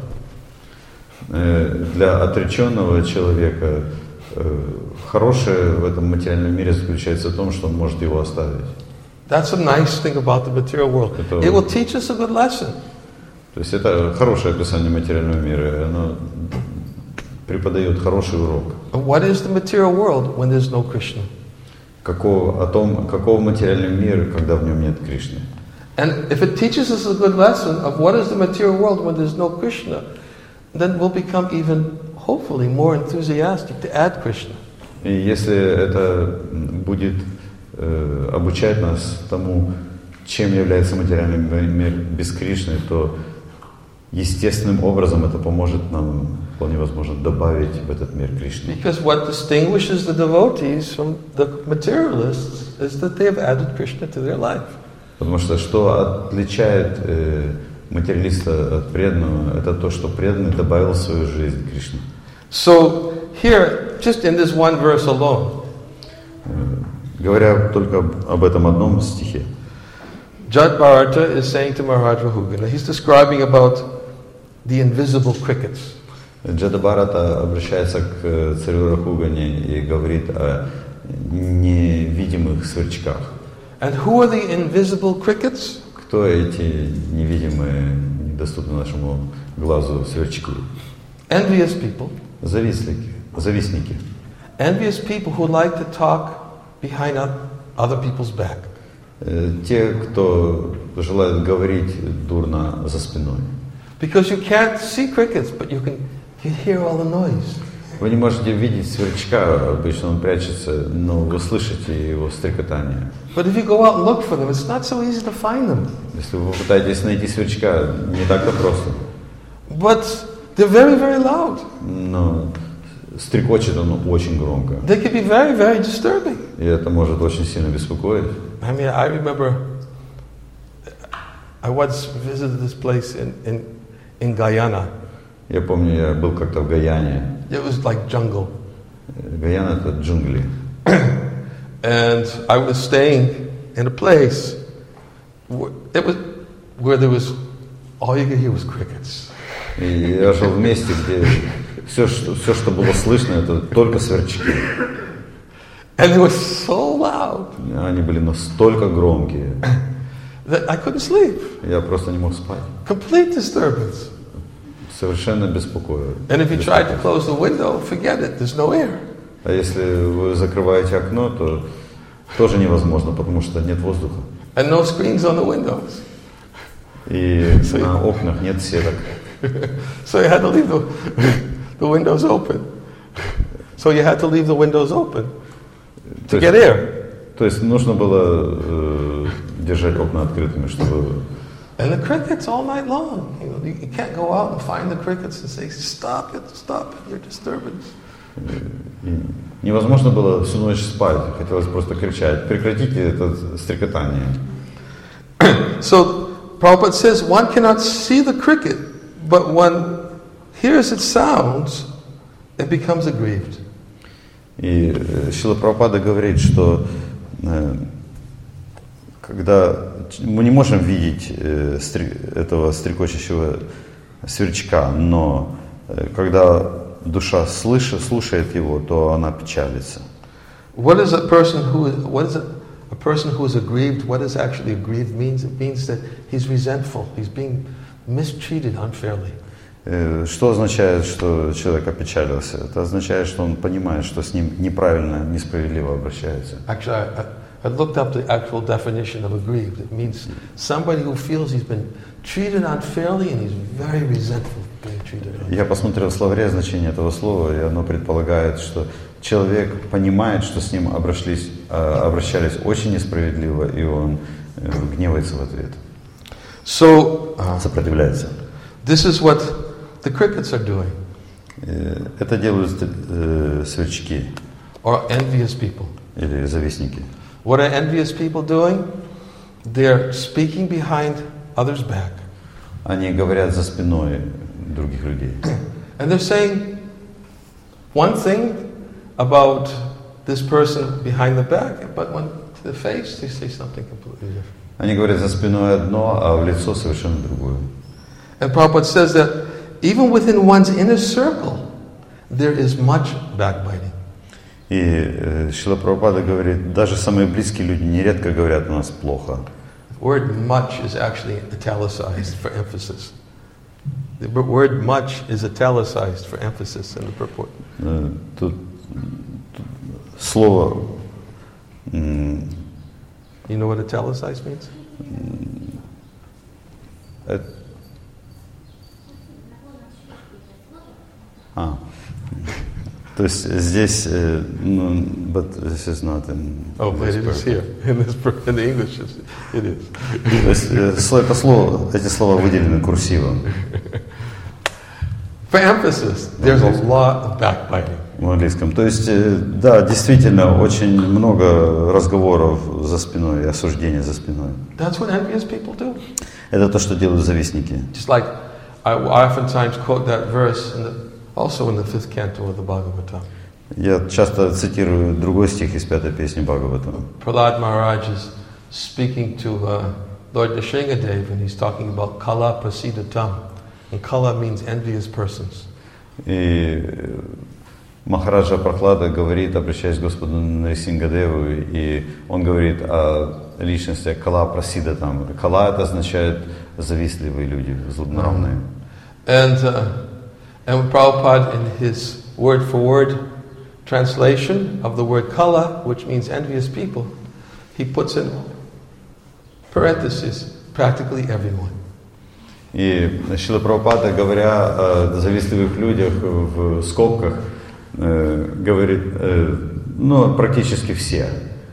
Для отреченного человека хорошее в этом материальном мире заключается в том, что он может его оставить.
That's a nice thing about the material world.
Это,
it will teach us a good lesson.
То есть это хорошее описание материального мира, и оно преподает хороший урок.
What is the material world when there's no Krishna?
Какого, о том, какого материальный мир, когда в нем нет Кришны.
And if it teaches us a good lesson of what is the material world when there's no Krishna, then we'll become even, hopefully, more enthusiastic to add Krishna.
И если это будет э, обучать нас тому, чем является материальный мир без Кришны, то естественным образом это поможет нам, вполне возможно, добавить в этот мир Кришны.
Because what distinguishes the devotees from the materialists is that they have added Krishna to their life.
Потому что что отличает э, материалиста от преданного, это то, что преданный добавил в свою жизнь Кришну.
So here, just in this one verse alone,
э, говоря только об этом одном стихе,
Jad Bharata is saying to Maharaj Rahugana, he's describing about the invisible crickets.
Джада Бхарата обращается к царю Рахугане и говорит о невидимых сверчках.
And who are the invisible crickets?
Кто эти невидимые, недоступные нашему глазу сверчки?
Envious people.
Завистники. Завистники.
Envious people who like to talk behind other people's back.
Те, кто желает говорить дурно за спиной.
Because you can't see crickets, but you can you hear all the noise.
Вы не можете видеть сверчка, обычно он прячется, но вы слышите его стрекотание.
But if you go out and look for them, it's not so easy to find them.
Если вы попытаетесь найти сверчка, не так-то просто.
But they're very, very loud.
Но стрекочет он очень громко.
They can be very, very disturbing.
И это может очень сильно беспокоить.
I mean, I remember I once visited this place in, in, in Guyana.
Я помню, я был как-то в Гаяне.
It was like jungle.
Гаяна — это джунгли.
And I was staying in a place where, it was, where there was, all you could hear was crickets.
И я жил в месте, где все, что, все, что было слышно, это только сверчки.
And it was so loud
Они были настолько громкие.
that I couldn't sleep.
Я просто не мог спать.
Complete disturbance.
Совершенно беспокоило.
And if you tried to close the window, forget it, there's no air.
А если вы закрываете окно, то тоже невозможно, потому что нет воздуха.
And no screens on the windows.
И на окнах нет сеток.
So you had to leave the, the windows open. So you had to leave the windows open to get air.
То есть нужно было э, держать окна открытыми, чтобы...
And the crickets all night long. You know, you can't go out and find the crickets and say, stop it, stop it, you're disturbance.
И невозможно было всю ночь спать. Хотелось просто кричать: прекратите это стрекотание.
So Prabhupada says one cannot see the cricket, but one hears its sounds, it becomes aggrieved.
И Шрила Прабхупада говорит, что э, когда мы не можем видеть э, стри, этого стрекочущего сверчка, но э, когда душа слышит, слушает его, то она печалится.
What is a person who what is a, a person who is aggrieved? What does actually aggrieved means? It means that he's resentful. He's being mistreated unfairly.
Что означает, что человек опечалился? Это означает, что он понимает, что с ним неправильно, несправедливо обращаются.
Actually, I, I looked up the actual definition of aggrieved. It means somebody who feels he's been treated unfairly and he's very resentful of being treated unfairly.
Я посмотрел в словаре значение этого слова, и оно предполагает, что человек понимает, что с ним обращались, обращались очень несправедливо, и он гневается в ответ.
So, uh,
сопротивляется.
This is what the crickets are doing.
Это делают э, сверчки.
Or envious people.
Или завистники.
What are envious people doing? They're speaking behind others' back.
Они говорят за спиной других людей.
And they're saying one thing about this person behind the back, but when to the face they say something completely different.
Они говорят за спиной одно, а в лицо совершенно другое.
And Prabhupada says that even within one's inner circle, there is much backbiting.
И э, Шрила Прабхупада говорит, даже самые близкие люди нередко говорят о нас плохо.
The word much is actually italicized for emphasis. The word much is italicized for emphasis in the purport.
Э, тут, тут слово... М-
You know what italicized means?
э, А, то есть здесь, ну, but this is not in.
Oh, but it is here in this in the English. It is.
То есть это слово, эти слова выделены курсивом.
For emphasis, there's a lot of backbiting.
В английском. То есть, да, действительно, очень много разговоров за спиной и осуждения за спиной.
That's what envious people do.
Это то, что делают завистники.
Just like I, I oftentimes quote that verse in the, also in the fifth canto of the Bhagavatam.
Я часто цитирую другой стих из пятой песни Бхагаватам.
Prahlad Maharaj is speaking to uh, Lord Nrsingadev, and he's talking about kala prasidatam. And kala means envious persons.
И Махараджа Прахлада говорит, обращаясь к Господу Нрисингадеву, и он говорит о личности Кала Прасида там. Кала это означает завистливые люди, злобнравные.
And uh, and Prabhupada, in his word for word translation of the word kala, which means envious people, he puts in parentheses practically everyone.
И Шрила Прабхупада, говоря о завистливых людях в скобках, э, говорит, э, ну, практически все.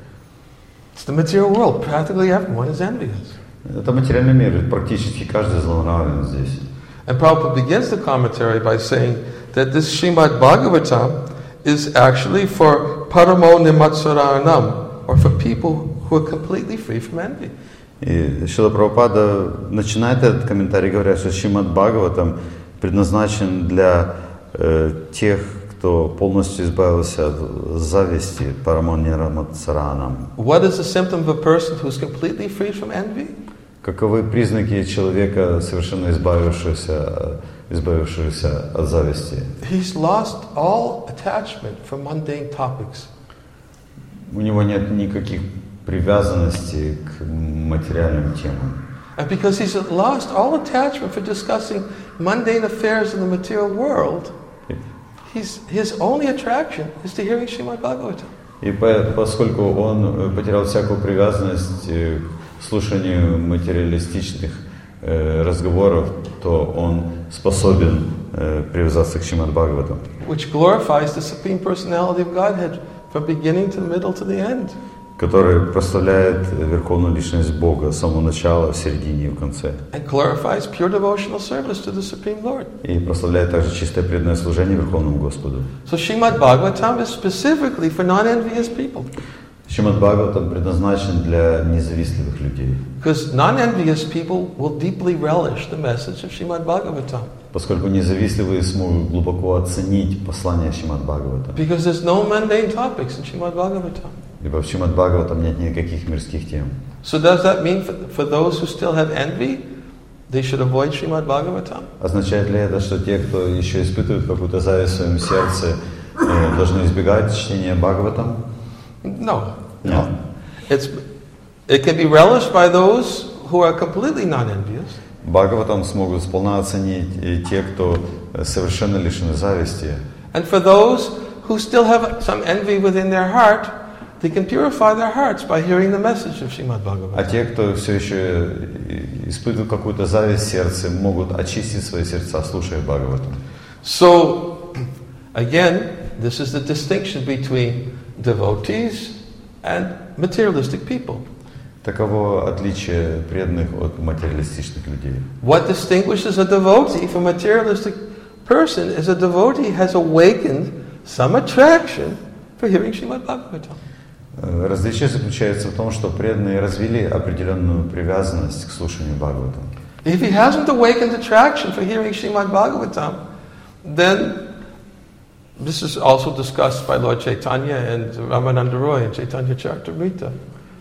It's the material world. Practically everyone is envious.
Это материальный мир, практически каждый злонравен здесь.
And Prabhupada begins the commentary by saying that this Srimad Bhagavatam is actually for Paramo Nimatsaranam, or for people who are completely free from envy.
И Шрила Прабхупада начинает этот комментарий, говоря, что Шримад Бхагаватам предназначен для э, тех, кто полностью избавился от зависти, Парамон Нираматсаранам.
What is the symptom of a person who is completely free from envy?
Каковы признаки человека, совершенно избавившегося, избавившегося от зависти?
He's lost all attachment for mundane topics.
У него нет никаких привязанностей к материальным темам.
And because he's lost all attachment for discussing mundane affairs in the material world, he's, his only attraction is to hearing Srimad Bhagavatam.
И по, поскольку он потерял всякую привязанность к слушанию материалистичных э, разговоров, то он способен э, привязаться к Шримад Бхагаватам.
Which glorifies the Supreme Personality of Godhead from beginning to the middle to the end.
Который прославляет Верховную Личность Бога с самого начала, в середине и в конце.
And glorifies pure devotional service to the Supreme Lord.
И прославляет также чистое преданное служение Верховному Господу.
So Srimad Bhagavatam is specifically for non-envious people.
Шримад Бхагаватам предназначен для независтливых людей.
Because non-envious people will deeply relish the message of Srimad Bhagavatam.
Поскольку независтливые смогут глубоко оценить послание Шримад Бхагаватам.
Because there's no mundane topics in Srimad Bhagavatam.
Ибо в Шримад Бхагаватам нет никаких мирских тем.
So does that mean for, for those who still have envy, they should avoid Srimad Bhagavatam?
Означает ли это, что те, кто еще испытывает какую-то зависть в своем сердце, э, должны избегать чтения Бхагаватам?
No.
Нет.
It's, it can be relished by those who are completely non-envious.
Бхагаватам смогут сполна оценить и те, кто совершенно лишены зависти.
And for those who still have some envy within their heart, they can purify their hearts by hearing the message of Srimad Bhagavatam.
А те, кто все еще испытывает какую-то зависть в сердце, могут очистить свои сердца, слушая Бхагаватам.
So, again, this is the distinction between devotees and materialistic people.
Таково отличие преданных от материалистичных людей.
What distinguishes a devotee from a materialistic person is a devotee has awakened some attraction for hearing Srimad Bhagavatam.
Различие заключается в том, что преданные развили определенную привязанность к слушанию Бхагаватам.
If he hasn't awakened attraction for hearing Srimad Bhagavatam, then this is also discussed by Lord Chaitanya and Ramananda Roy in Chaitanya Charitamrita.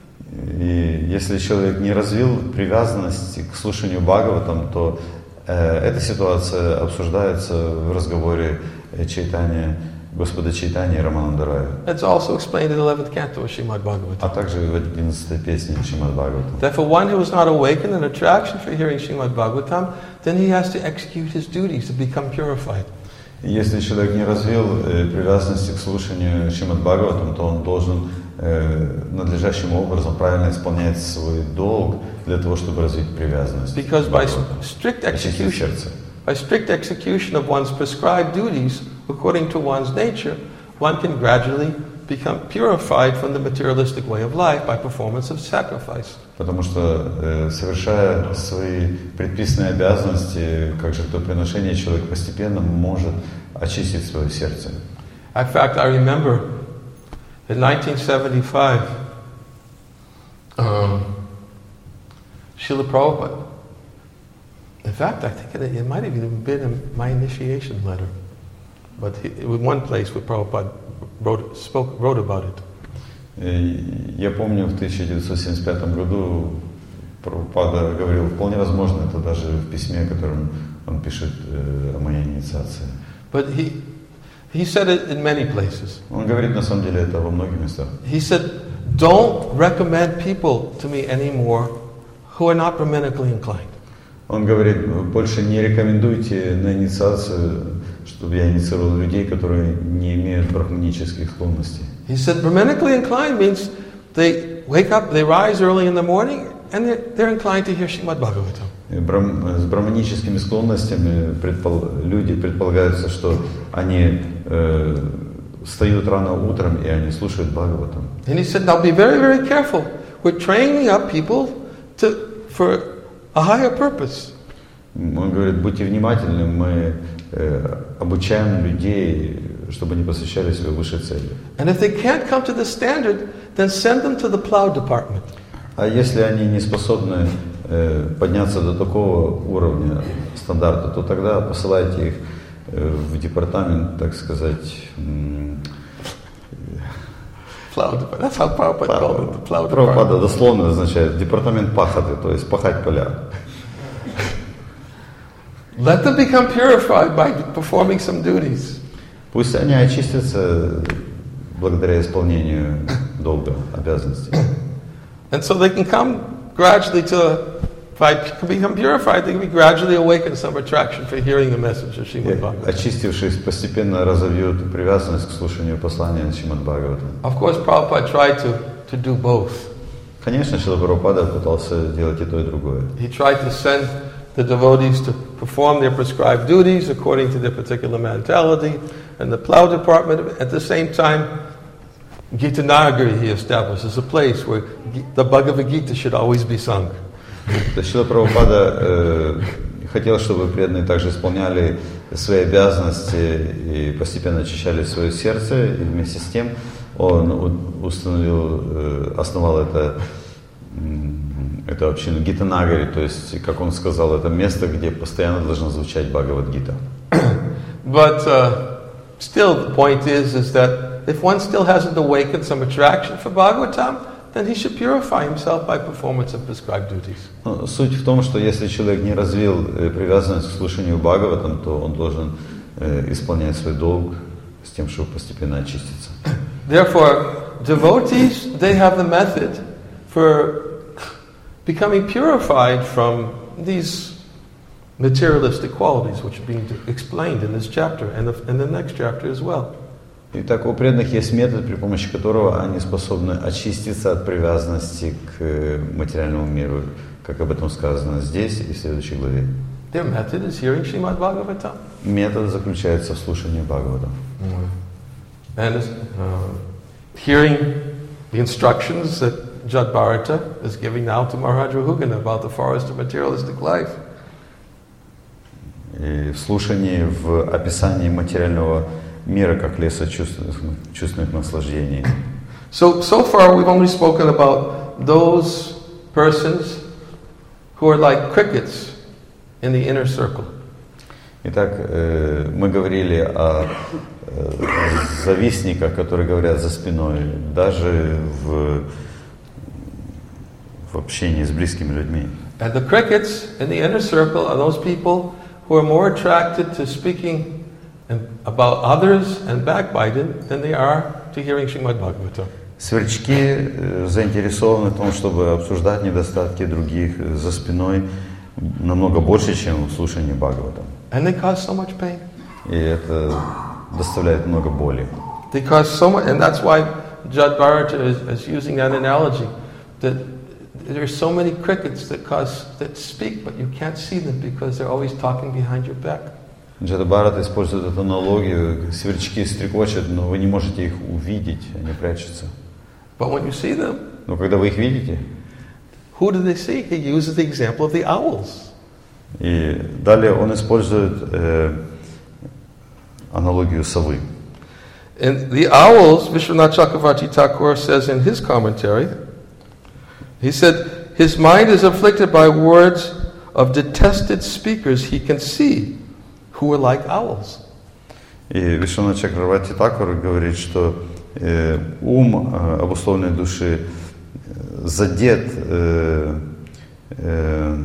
И если человек не развил привязанность к слушанию Бхагаватам, то э, эта ситуация обсуждается в разговоре Чайтанья, Господа Чайтаньи и Рамананда Рая.
It's also explained in the eleventh canto of Srimad Bhagavatam.
А также в одиннадцатой песне Шримад Бхагаватам.
That for one who has not awakened an attraction for hearing Srimad Bhagavatam, then he has to execute his duties to become purified.
Если человек не развил э, привязанности к слушанию Шримад Бхагаватам, то он должен э, надлежащим образом правильно исполнять свой долг для того, чтобы развить привязанность.
Because by strict execution, by strict execution of one's prescribed duties according to one's nature, one can gradually become purified from the materialistic way of life by performance of sacrifice.
Потому что, э, совершая свои предписанные обязанности, как жертвоприношение, человек постепенно может очистить свое сердце.
In fact, I remember in nineteen seventy-five, um, Srila Prabhupada, in fact, I think it, it might have even been in my initiation letter, but he, it was one place where Prabhupada wrote, spoke, wrote about it.
Я помню, в тысяча девятьсот семьдесят пятом году Прабхупада говорил, вполне возможно, это даже в письме, которым он пишет э, о моей инициации.
But he, he said it in many places.
Он говорит, на самом деле, это во многих местах.
He said, don't recommend people to me anymore who are not Brahmanically inclined.
Он говорит, больше не рекомендуйте на инициацию, чтобы я инициировал людей, которые не имеют брахманических склонностей.
He said, Brahmanically inclined means they wake up, they rise early in the morning, and they're, they're inclined to hear Srimad Bhagavatam.
С брахманическими склонностями предпол... люди предполагаются, что они э, встают рано утром, и они слушают Бхагаватам.
And he said, now be very, very careful. We're training up people to, for a higher purpose.
Он говорит, будьте внимательны, мы э, обучаем людей, чтобы они посвящали себя высшей цели.
And if they can't come to the standard, then send them to the plow department.
А если они не способны э, подняться до такого уровня стандарта, то тогда посылайте их э, в департамент, так сказать, м-
Plow department. That's how Prabhupada called it, the plow
Прабхупада
department.
дословно означает департамент пахоты, то есть пахать поля.
Let them become purified by performing some duties.
Пусть они очистятся благодаря исполнению долга, обязанностей.
And so they can come gradually to, by become purified, they can be gradually awaken some attraction for hearing the message of
И,
Srimad Bhagavatam.
очистившись, постепенно разовьют привязанность к слушанию послания Шримад Бхагавата.
Of course, Prabhupada tried to, to do both.
Конечно, Шрила Прабхупада пытался делать и то, и другое.
He tried to send the devotees to perform their prescribed duties according to their particular mentality, and the plow department, at the same time, Gita Nagari he established as a place where the Bhagavad Gita should always be sung.
Шрила Прабхупада э, хотел, чтобы преданные также исполняли свои обязанности и постепенно очищали свое сердце, и вместе с тем он установил, э, основал это, эту общину Гита Нагари, то есть, как он сказал, это место, где постоянно должна звучать Бхагавад-гита.
But uh, still, the point is, is that if one still hasn't awakened some attraction for Bhagavatam, then he should purify himself by performance of prescribed duties.
Но суть в том, что если человек не развил э, привязанность к слушанию Бхагаватам, то он должен э, исполнять свой долг с тем, чтобы постепенно очиститься.
Therefore, devotees, they have the method for becoming purified from these materialistic qualities which are being explained in this chapter and the, and the next chapter as well.
Итак, у преданных есть метод, при помощи которого они способны очиститься от привязанности к материальному миру, как об этом сказано здесь и в следующей главе.
Their method is hearing Srimad Bhagavatam.
Метод заключается в слушании Бхагавата.
And uh, hearing the instructions that Jad Bharata is giving now to Maharaj Rahugana about the forest of materialistic life.
И в слушании, в описании материального мира как леса чувственных, чувственных наслаждений.
So, so far we've only spoken about those persons who are like crickets in the inner circle.
Итак, э, мы говорили о э, завистниках, которые говорят за спиной, даже в, в общении с близкими людьми.
And the crickets in the inner circle are those people who are more attracted to speaking and about others and backbiting than they are to hearing Srimad Bhagavatam.
Сверчки э, заинтересованы в том, чтобы обсуждать недостатки других за спиной намного больше, чем в слушании Бхагаватам.
And they cause so much pain.
И это доставляет много боли.
They cause so much, and that's why Jad Bharata is, is using that analogy, that there are so many crickets that cause that speak, but you can't see them because they're always talking behind your back.
Джада Бхарата использует эту аналогию. Сверчки стрекочут, но вы не можете их увидеть, они прячутся.
But when you see them,
Но когда вы их видите,
who do they see? He uses the example of the owls.
и далее он использует э, аналогию совы.
And the owls, Vishwanath Chakravarti Thakur says in his commentary, he said, his mind is afflicted by words of detested speakers he can see, who are like owls.
И Вишванат Чакраварти Такур говорит, что э, ум э, обусловленной души задет э, э,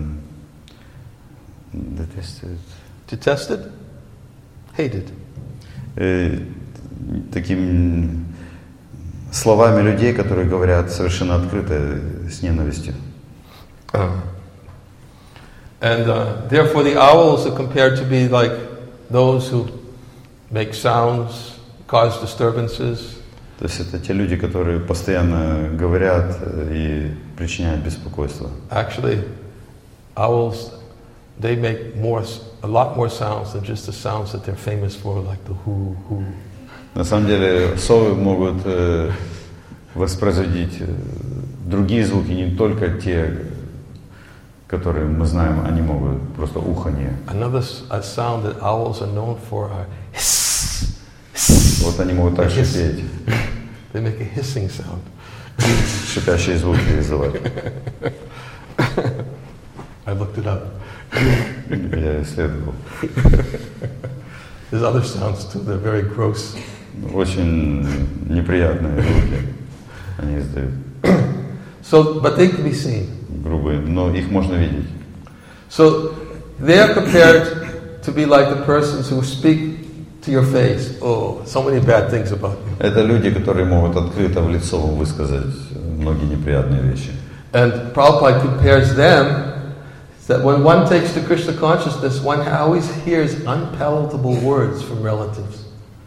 detested,
Detested? Hated.
э, таким словами людей, которые говорят совершенно открыто с ненавистью.
Uh, and uh, therefore the owls are compared to be like those who make sounds, cause disturbances.
То есть это те люди, которые постоянно говорят и причиняют беспокойство.
Actually, owls, they make more, a lot more sounds than just the sounds that they're famous for, like the hoo, hoo.
На самом деле совы могут э, воспроизводить э, другие звуки, не только те, которые мы знаем, они могут просто уханье.
Another s- a sound that owls are known for are hiss, hiss.
Вот они могут так
Hiss.
шипеть,
They make a hissing sound.
шипящие звуки издавать.
I looked it up.
Я исследовал.
There's other sounds too. They're very gross.
Очень неприятные звуки они издают,
So, but they can be seen.
грубые, но их можно видеть.
So they are compared to be like the persons who speak to your face. Oh, so many bad things about you.
Это люди, которые могут открыто в лицо вам высказать многие неприятные вещи.
And Prabhupada compares them that when one takes to Krishna consciousness, one always hears unpalatable words from relatives.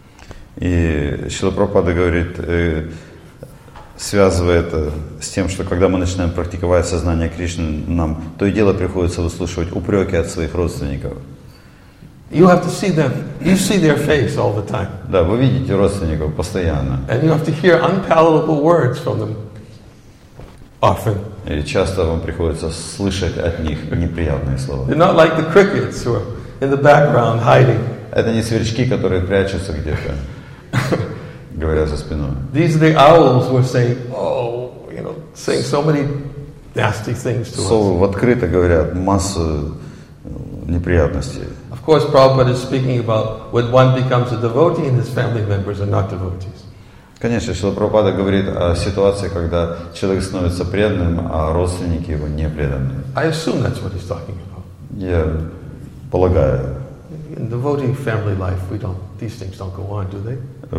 И Шрила Прабхупада говорит, э, связывая это с тем, что когда мы начинаем практиковать сознание Кришны, нам то и дело приходится выслушивать упреки от своих родственников.
You have to see them. You see their face all the time.
Да, вы видите родственников постоянно.
And you have to hear unpalatable words from them often.
И часто вам приходится слышать от них неприятные слова.
They're not like the crickets who are in the background hiding.
Это не сверчки, которые прячутся где-то, говоря за спиной.
These are the owls who are saying, oh, you know, saying so many nasty things to us.
Совы в открыто говорят массу неприятностей.
Of course, Prabhupada is speaking about when one becomes a devotee and his family members are not devotees.
Конечно, Шрила Прабхупада говорит о ситуации, когда человек становится преданным, а родственники его не преданные.
I assume that's what he's talking about.
Я полагаю,
In devotee family life, we don't; these things don't go on, do they?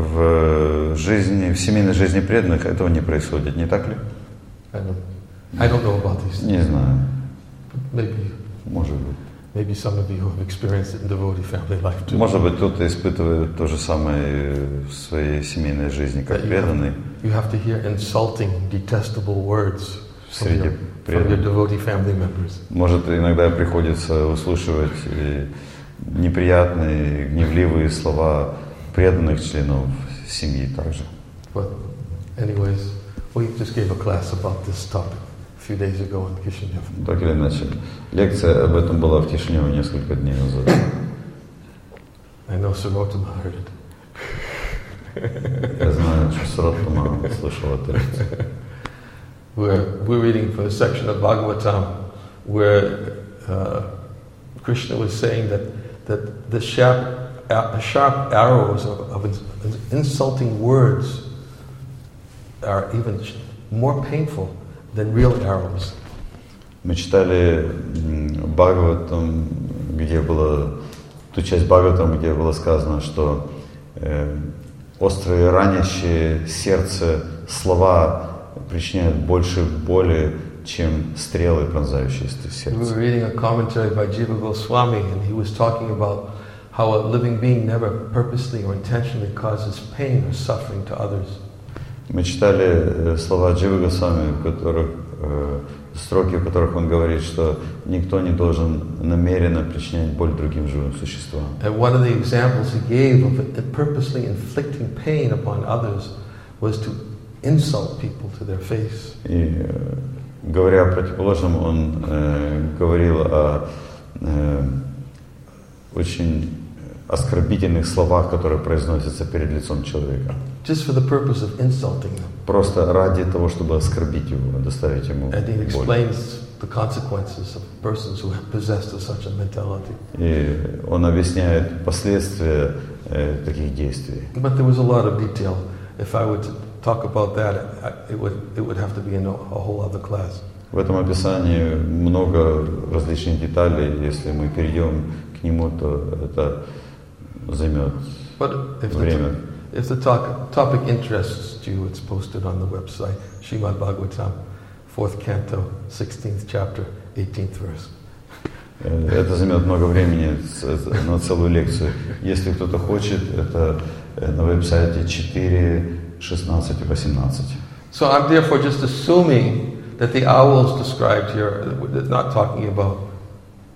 в жизни, в семейной жизни преданных этого не происходит, не так ли?
I don't, I don't know about these.
Не знаю,
Maybe,
может быть.
maybe some of you have experienced it in devotee family life too.
Может быть, кто-то испытывает то же самое в своей семейной жизни, как
That you
преданный.
have, you have to hear insulting, detestable words from
Среди
your, from your
преданных.
devotee family members.
Может, иногда приходится услышивать э, неприятные, гневливые слова преданных членов семьи также.
But, anyways, we just gave a class about this topic a few days ago in Kishinev.
Так или иначе. Лекция об этом была в Кишиневе несколько дней назад.
I know Sarotama heard it.
Я знаю, что Сароттама слышал эту лекцию.
We're, we're reading from a section of Bhagavatam where uh, Krishna was saying that, that the sharp, uh, sharp arrows of, of ins- insulting words are even sh- more painful than real arrows.
Мы читали м, Бхагаватам, где было, ту часть Бхагаватам, где было сказано, что э, острые, ранящие сердце слова причиняют больше боли, чем стрелы, пронзающие
We
сердце.
were reading a commentary by Jiva Goswami, and he was talking about how a living being never purposely or intentionally causes pain or suffering to others.
Мы читали э, слова Дживы Госвами, в которых, э, строки, в которых он говорит, что никто не должен намеренно причинять боль другим живым существам.
And one of the examples he gave of it purposely inflicting pain upon others was to insult people to their face.
И э, говоря о противоположном, он э, говорил о э, очень оскорбительных словах, которые произносятся перед лицом человека.
Just for the purpose of insulting them.
Просто ради того, чтобы оскорбить его, доставить ему
And he
боль.
explains the consequences of persons who have possessed of such a mentality.
И он объясняет последствия э, таких действий.
But there was a lot of detail. If I were to talk about that, I- it would, it would have to be in a, a whole other class.
В этом описании много различных деталей. Если мы перейдем к нему, то это займет
But if the,
время.
if the talk, topic interests you, it's posted on the website, Srimad Bhagavatam, fourth canto, sixteenth chapter, eighteenth verse.
Э, Это займет много времени с- это на целую лекцию. Если кто-то хочет, это э, на веб-сайте четыре, шестнадцать и восемнадцать.
So I'm therefore just assuming that the owls described here, they're not talking about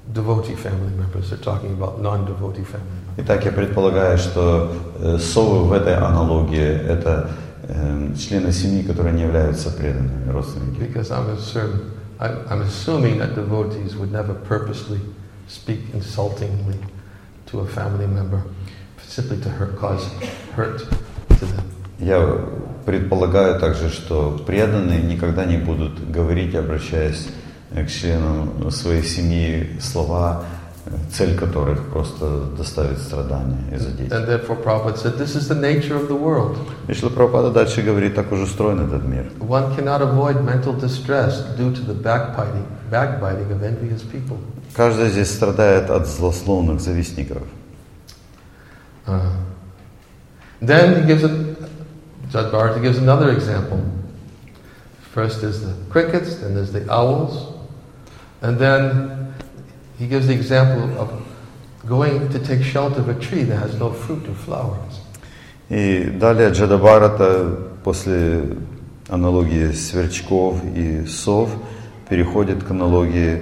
devotee family members. They're talking about non-devotee family members.
Итак, я предполагаю, что э, совы в этой аналогии – это э, члены семьи, которые не являются преданными родственниками.
Because I'm certain, I'm, I'm assuming that devotees would never purposely speak insultingly to a family member, simply to hurt, cause hurt to them.
Я предполагаю также, что преданные никогда не будут говорить, обращаясь к членам своей семьи, слова, цель которых просто доставить страдания и задеть.
And therefore Prabhupada said, this is the nature of the world.
И Шрила Прабхупада дальше говорит, так уже устроен этот мир.
One cannot avoid mental distress due to the backbiting, backbiting of envious people.
Каждый здесь страдает от злословных завистников.
Uh, then he gives a, Jad Bharati gives another example. First there's the crickets, then there's the owls, and then he gives the example of going to take shelter of a tree that has no fruit or flowers.
И далее Джада Бхарата после аналогии сверчков и сов переходит к аналогии: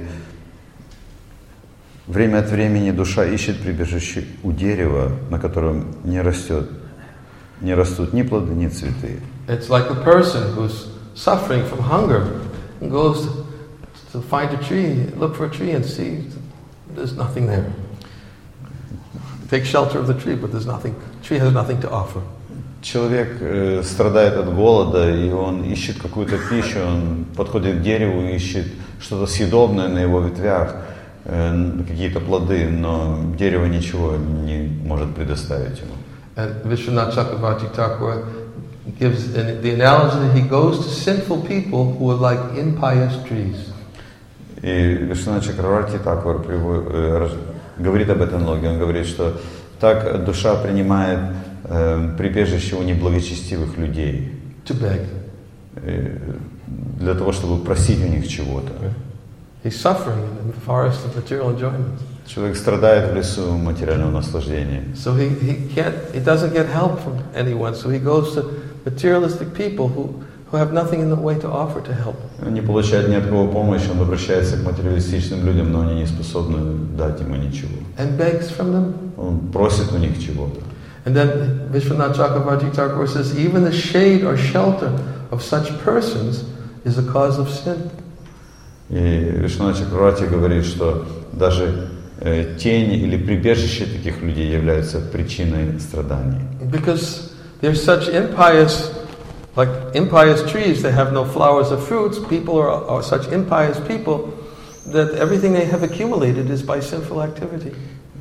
время от времени душа ищет прибежище у дерева, на котором не растет, не растут ни плоды, ни цветы.
It's like a person who's suffering from hunger and goes to find a tree, look for a tree and see there's nothing there. Take shelter of the tree, but there's nothing. The tree has nothing to offer.
Человек э, страдает от голода, и он ищет какую-то пищу, он подходит к дереву, ищет что-то съедобное на его ветвях, э, какие-то плоды, но дерево ничего не может предоставить ему.
And Vishwanath Chakravarti Thakur gives an, the analogy that he goes to sinful people who are like impious trees.
И Вишванат Чакраварти Тхакур э, говорит об этой аналогии. Он говорит, что так душа принимает э, прибежище у неблагочестивых людей
To beg.
э, для того, чтобы просить у них чего-то.
He's suffering in the forest of material enjoyment.
Человек страдает в лесу материального наслаждения.
So he, he can't, he doesn't get help from anyone. So he goes to materialistic people who, who have nothing in the way to offer to help.
Он не получает ни от кого помощи, он обращается к материалистичным людям, но они не способны дать ему ничего.
And begs from them.
Он просит у них чего-то.
And then Vishwanath Chakravarti Thakur says, even the shade or shelter of such persons is a cause of sin.
И Вишванат Чакраварти говорит, что даже э, тень или прибежище таких людей являются причиной страданий.
Because they're such impious, like impious trees, they have no flowers or fruits. People are, are such impious people that everything they have accumulated is by sinful activity.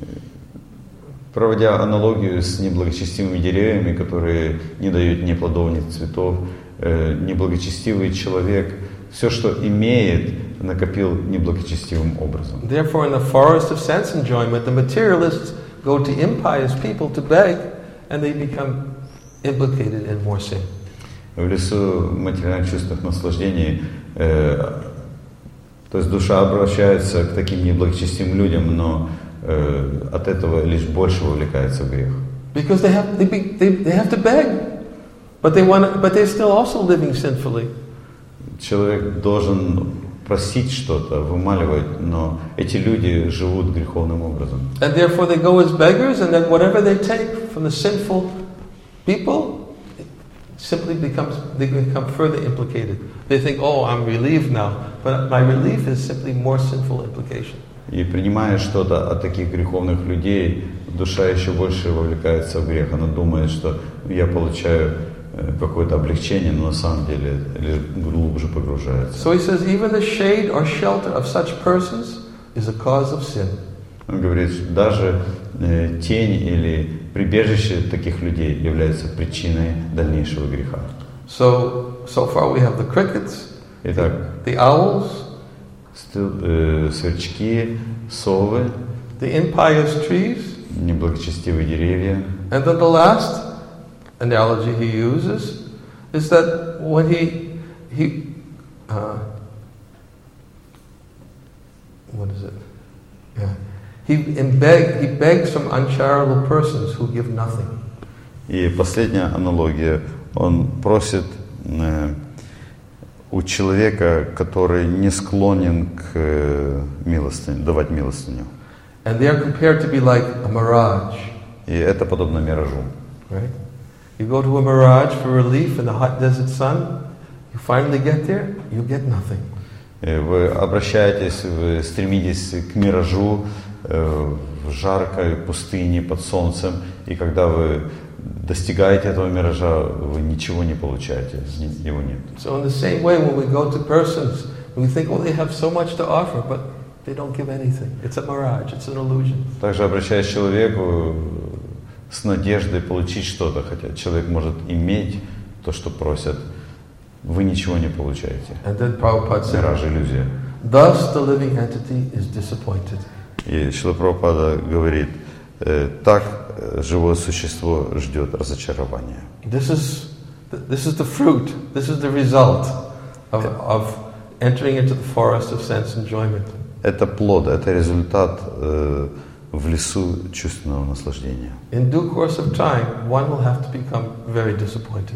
Проводя аналогию с неблагочестивыми деревьями, которые не дают ни плодов, ни цветов, э, неблагочестивый человек все, что имеет, накопил неблагочестивым образом.
Therefore, in the forest of sense enjoyment, the materialists go to impious people to beg, and they become implicated in more sin.
В лесу материальных чувственных наслаждений, э, то есть душа обращается к таким неблагочестивым людям, но э, от этого лишь больше вовлекается в грех.
Because they have, they, be, they, they have to beg, but they want, but they're still also living sinfully.
Человек должен просить что-то, вымаливать, но эти люди живут греховным образом.
And therefore they go as beggars, and then whatever they take from the sinful people simply becomes, they become further implicated. They think, oh, I'm relieved now, but my relief is simply more sinful implication.
И принимая что-то от таких греховных людей, душа еще больше вовлекается в грех. Она думает, что я получаю какое-то облегчение, но на самом деле лишь глубже погружается.
So he says, even the shade or shelter of such persons is a cause of sin.
Он говорит, что даже э, тень или прибежище таких людей является причиной дальнейшего греха.
So, so far we have the crickets,
Итак,
the owls,
стыл, э, сверчки, совы,
the impious trees,
неблагочестивые деревья.
and then the last analogy he uses is that when he he uh, what is it? Yeah, he in beg he begs from uncharitable persons who give nothing.
И последняя аналогия, он просит э, у человека, который не склонен к милостыне, давать милостыню.
And they are compared to be like a mirage.
И это подобно миражу.
Right? You go to a mirage for relief in the hot desert sun, you finally get there, you get nothing.
Вы обращаетесь, вы стремитесь к миражу э, в жаркой пустыне под солнцем, и когда вы достигаете этого миража, вы ничего не получаете, его нет.
So in the same way, when we go to persons, we think, oh, they have so much to offer, but they don't give anything. It's a mirage, it's an illusion.
Также обращаясь к человеку с надеждой получить что-то, хотя человек может иметь то, что просят, вы ничего не получаете.
And then Prabhupada said,
Мираж, иллюзия.
thus the living entity is disappointed.
И Шрила Прабхупада говорит, э, так живое существо ждет разочарования.
This is, this is the fruit, this is the result of, of entering into the forest of sense enjoyment.
Это плод, это результат э, в лесу чувственного наслаждения.
In due course of time, one will have to become very disappointed.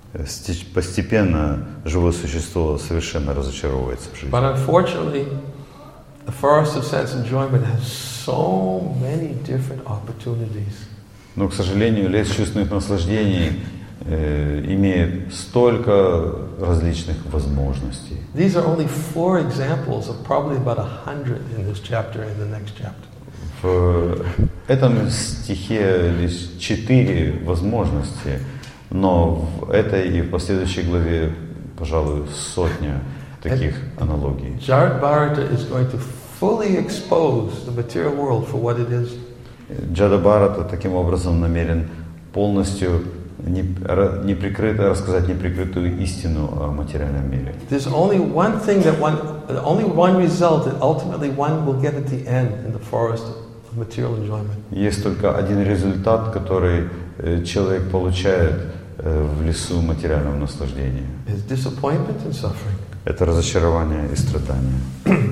Постепенно живое существо совершенно разочаровывается в жизни.
But unfortunately, the forest of sense enjoyment has so many different opportunities.
Но, к сожалению, лес чувственных наслаждений э, имеет столько различных возможностей.
These are only four examples of probably about a hundred in this chapter and the next chapter.
В этом стихе лишь четыре возможности, но в этой и в последующей главе, пожалуй, сотня таких аналогий.
Jadabharata is going to fully expose the material world for what it is.
Джадабхарата таким образом намерен полностью неприкрыто рассказать неприкрытую истину о материальном мире.
There's only one thing that one, only one result that ultimately one will get at the end in the forest of material enjoyment.
Есть только один результат, который человек получает в лесу материального наслаждения.
Is disappointment and suffering.
Это разочарование и страдание.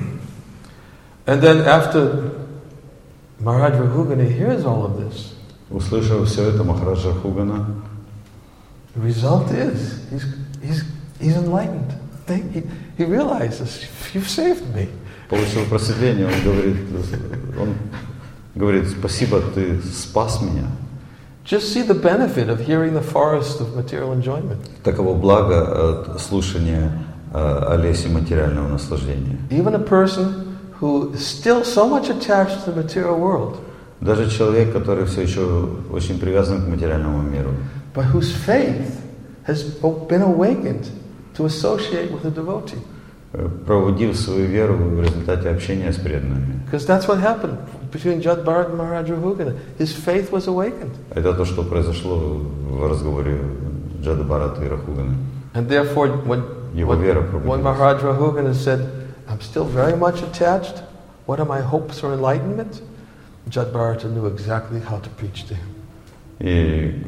And then after Maharaj Rahugana hears all of this,
услышав все это, Махарадж Рахугана,
the result is he's he's he's enlightened. He, he realizes, you've saved me.
Получил просветление, он говорит, он говорит, спасибо, ты спас меня.
Just see the benefit of hearing the forest of material enjoyment.
Таково благо от слушания о лесе материального наслаждения.
Even a person who is still so much attached to the material world,
даже человек, который все еще очень привязан к материальному миру,
but whose faith has been awakened to associate with a devotee.
Проводив свою веру в результате общения с преданными.
Because that's what happened between Jadabharata and Maharaj Rahugana. His faith was awakened.
Это то, что произошло в разговоре Джадабхараты и Рахуганы.
And therefore, when, when, when Maharaj Rahugana said, I'm still very much attached, what are my hopes for enlightenment? Jadabharata knew exactly how to preach to him.
И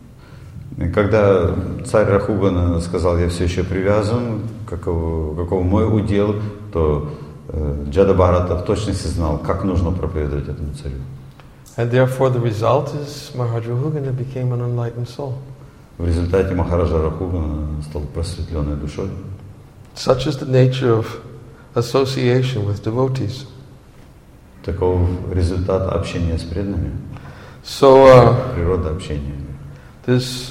когда царь Рахугана сказал, я все еще привязан, каков, каков мой удел, то э, Джадабхарата в точности знал, как нужно проповедовать этому царю.
And therefore the result is Maharaj Rahugana became an enlightened soul.
В результате Махараджа Рахугана стал просветленной душой.
Such is the nature of association with devotees.
Таков результат общения с преданными.
So, uh,
природа общения.
There's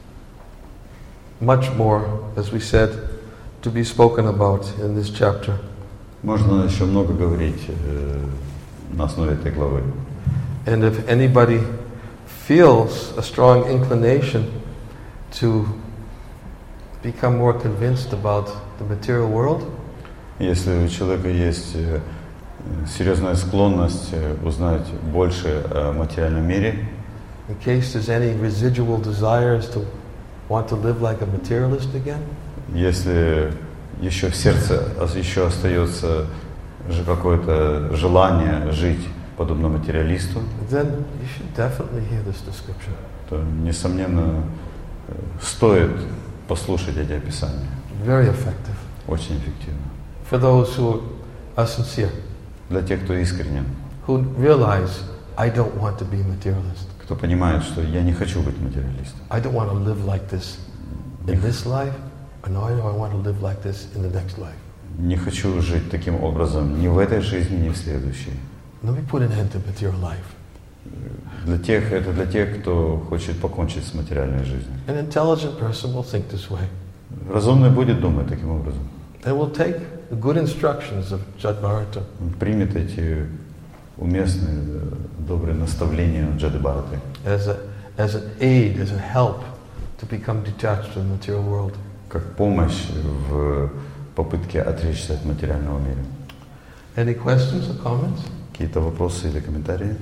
much more, as we said, to be spoken about in this chapter.
Можно еще много говорить э, на основе этой главы.
And if anybody feels a strong inclination to become more convinced about the material world,
если у человека есть э, серьезная склонность э, узнать больше о материальном мире,
in case there's any residual desires to want to live like a materialist again,
если еще в сердце еще остается же какое-то желание жить подобно материалисту,
then you should definitely hear this description.
то, несомненно, стоит послушать эти описания.
Very effective.
Очень эффективно.
For those who are sincere,
для тех, кто искренен,
who realize, I don't want to be a materialist.
Кто понимает, что я не хочу быть материалистом.
I don't want to live like this in this life, or no, I know I want to live like this in the next life.
Не хочу жить таким образом ни в этой жизни, ни в следующей.
Let me put an end to material life.
Для тех, это для тех, кто хочет покончить с материальной жизнью.
An intelligent person will think this way.
Разумный будет думать таким образом.
And will take the good instructions of Jadbharata.
Он примет эти уместные, добрые наставления Джады Бхараты
As, a, as an aid, as a help to become detached from the material world.
как помощь в попытке отречься от материального мира.
Any questions or comments?
Какие-то вопросы или комментарии?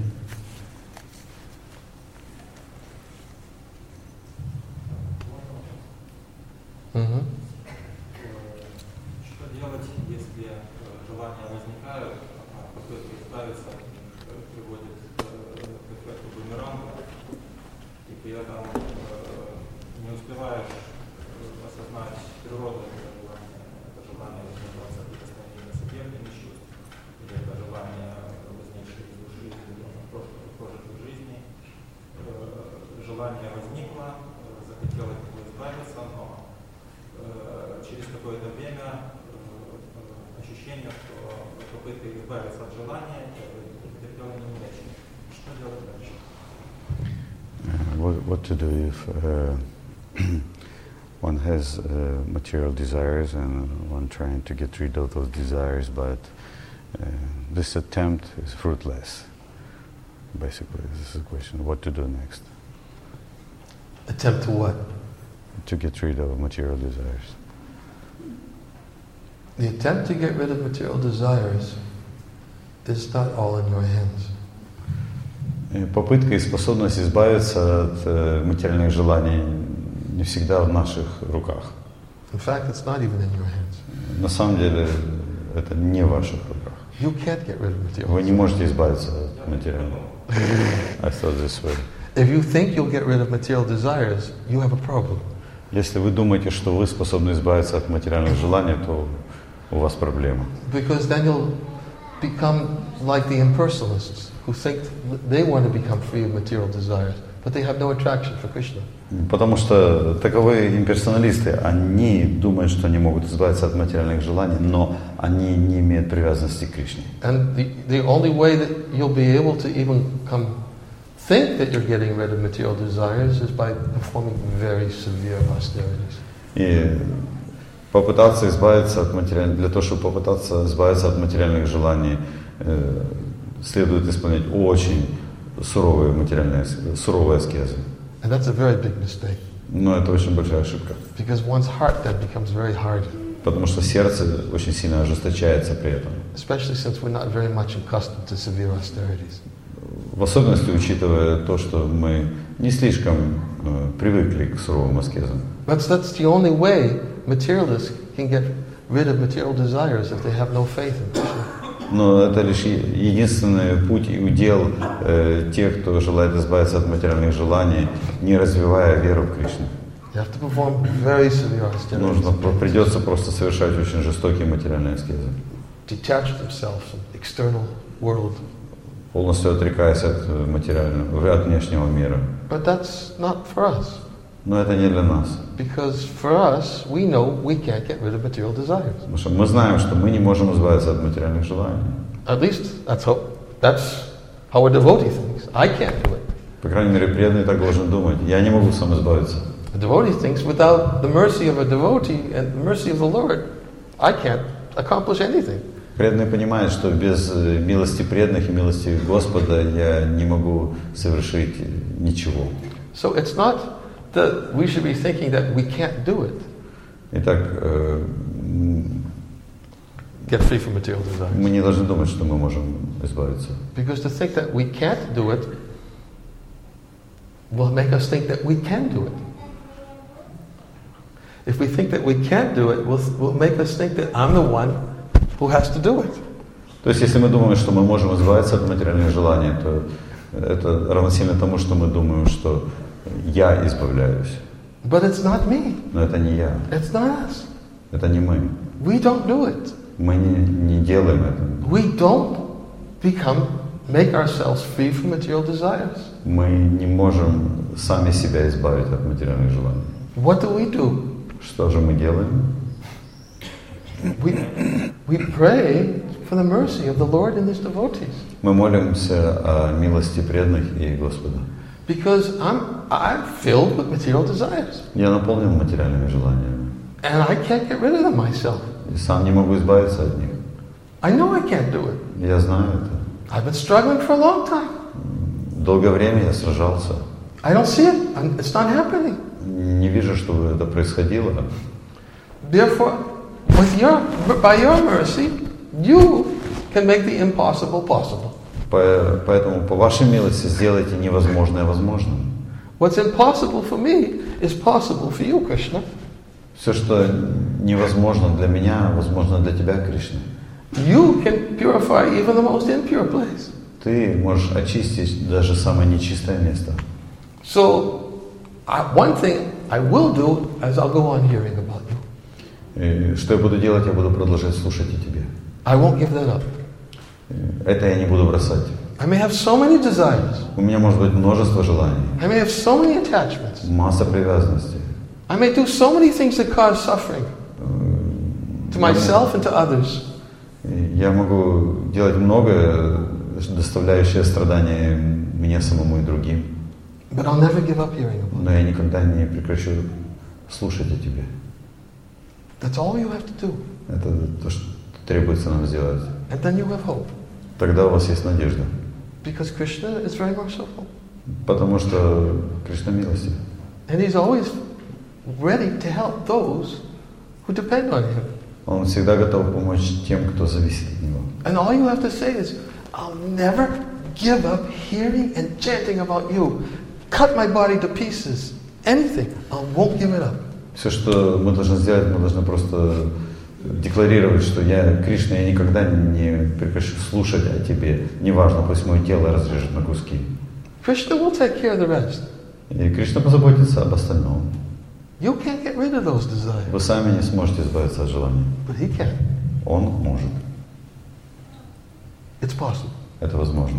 Mm-hmm.
Что делать, если желания возникают, а попытка избавиться от них приводит к эффекту бумеранга, и при этом не успеваешь осознать природу этого желания? Это желание возникало от прикосновения субъектными чувств, или это желание, возникшее из души, из прожитых жизней. Желание возникло, захотелось от него избавиться, но через какое-то время ощущение, что попытка избавиться от желания претерпела неудачу. Что делать дальше?
What, what to do if uh, one has uh, material desires and one trying to get rid of those desires, but uh, this attempt is fruitless. Basically, this is the question. What to do next?
Attempt to what?
To get rid of material desires.
The attempt to get rid of material desires is not all in your hands.
И попытка и способность избавиться от э, материальных желаний не всегда в наших руках.
In fact, it's not even in your hands.
На самом деле это не в ваших руках.
You can't get rid of material
Вы не
desires.
можете избавиться от материального. I thought this way.
If you think you'll get rid of material desires, you have a problem.
Если вы думаете, что вы способны избавиться от материальных желаний, то у вас проблема.
Because then you'll become like the impersonalists who think they want to become free of material desires, but they have no attraction for Krishna.
Потому что таковые имперсоналисты, они думают, что они могут избавиться от материальных желаний, но они не имеют привязанности к Кришне.
And the, the only way that you'll be able to even come think that you're getting rid of material desires is by performing very severe austerities.
И попытаться избавиться от материальных, для того, чтобы попытаться избавиться от материальных желаний, э, следует исполнять очень суровые материальные, суровые аскезы.
And that's a very big mistake.
Но это очень большая ошибка.
Because one's heart then becomes very hard.
Потому что сердце очень сильно ожесточается при этом.
Especially since we're not very much accustomed to severe austerities.
В особенности учитывая то, что мы не слишком э, привыкли к суровым аскезам.
But that's the only way materialists can get rid of material desires if they have no faith in Krishna.
Но это лишь единственный путь и удел э, тех, кто желает избавиться от материальных желаний, не развивая веру в Кришну.
You have to perform very severe
Нужно,
austerities.
придется просто совершать очень жестокие материальные аскезы.
Detach themselves from the external world.
Полностью отрекаясь от материального, от внешнего мира.
But that's not for us.
Но это не для нас.
Because for us, we know we can't get rid of material desires.
Потому что мы знаем, что мы не можем избавиться от материальных желаний.
At least that's how, that's how a devotee thinks. I can't do it.
По крайней мере, преданный так должен думать. Я не могу сам избавиться.
A devotee thinks without the mercy of a devotee and the mercy of the Lord, I can't accomplish anything.
Преданный понимает, что без милости преданных и милости Господа я не могу совершить ничего.
So it's not that we should be thinking that we can't do it.
Итак, э,
Get free from material desires.
мы не должны думать, что мы можем избавиться.
Because to think that we can't do it will make us think that we can do it. If we think that we can't do it, will will make us think that I'm the one who has to do it.
То есть, если мы думаем, что мы можем избавиться от материальных желаний, то это равносильно тому, что мы думаем, что я избавляюсь.
But it's not me.
Но это не я,
It's not us.
это не мы.
We don't do it.
Мы не, не делаем это.
We don't become, make ourselves free from material desires.
Мы не можем сами себя избавить от материальных желаний.
What do we do?
Что же мы делаем?
We, we pray for the mercy of the Lord and His devotees.
Мы молимся о милости преданных и Господа.
Because I'm, I'm filled with material desires.
Я наполнен материальными желаниями.
And I can't get rid of them myself.
И сам не могу избавиться от них.
I know I can't do it.
Я знаю это.
I've been struggling for a long time.
Долгое время я сражался.
I don't see it. It's not happening.
Не вижу, чтобы это происходило.
Therefore, with your, by your mercy, you can make the impossible possible.
Поэтому по вашей милости сделайте невозможное возможным.
What's impossible for me is possible for you, Krishna.
Все, что невозможно для меня, возможно для тебя, Кришна.
You can purify even the most impure place.
Ты можешь очистить даже самое нечистое место.
So, I, one thing I will do is I'll go on hearing about you.
И что я буду делать? Я буду продолжать слушать о тебе.
I won't give that up.
Это я не буду бросать.
I may have so many desires.
У меня может быть множество желаний.
I may have so many attachments.
Масса привязанностей.
I may do so many things that cause suffering to myself and to others.
Я могу делать многое, доставляющее страдания мне самому и другим.
But I'll never give up hearing about
Но я никогда не прекращу слушать о тебе.
That's all you have to do.
Это то, что требуется нам сделать.
And then you have hope.
Тогда у вас есть надежда.
Because Krishna is very merciful.
Потому что Кришна милостив.
And He's always ready to help those who depend on Him.
Он всегда готов помочь тем, кто зависит от Него.
And all you have to say is, I'll never give up hearing and chanting about you. Cut my body to pieces. Anything. I won't give it up.
Все, что мы должны сделать, мы должны просто декларировать, что я, Кришна, я никогда не прекращу слушать о тебе. Неважно, пусть мое тело разрежет на куски.
Krishna will take care of the rest.
И Кришна позаботится об остальном.
You can't get rid of those desires.
Вы сами не сможете избавиться от желаний.
But He can.
Он может.
It's possible.
Это возможно.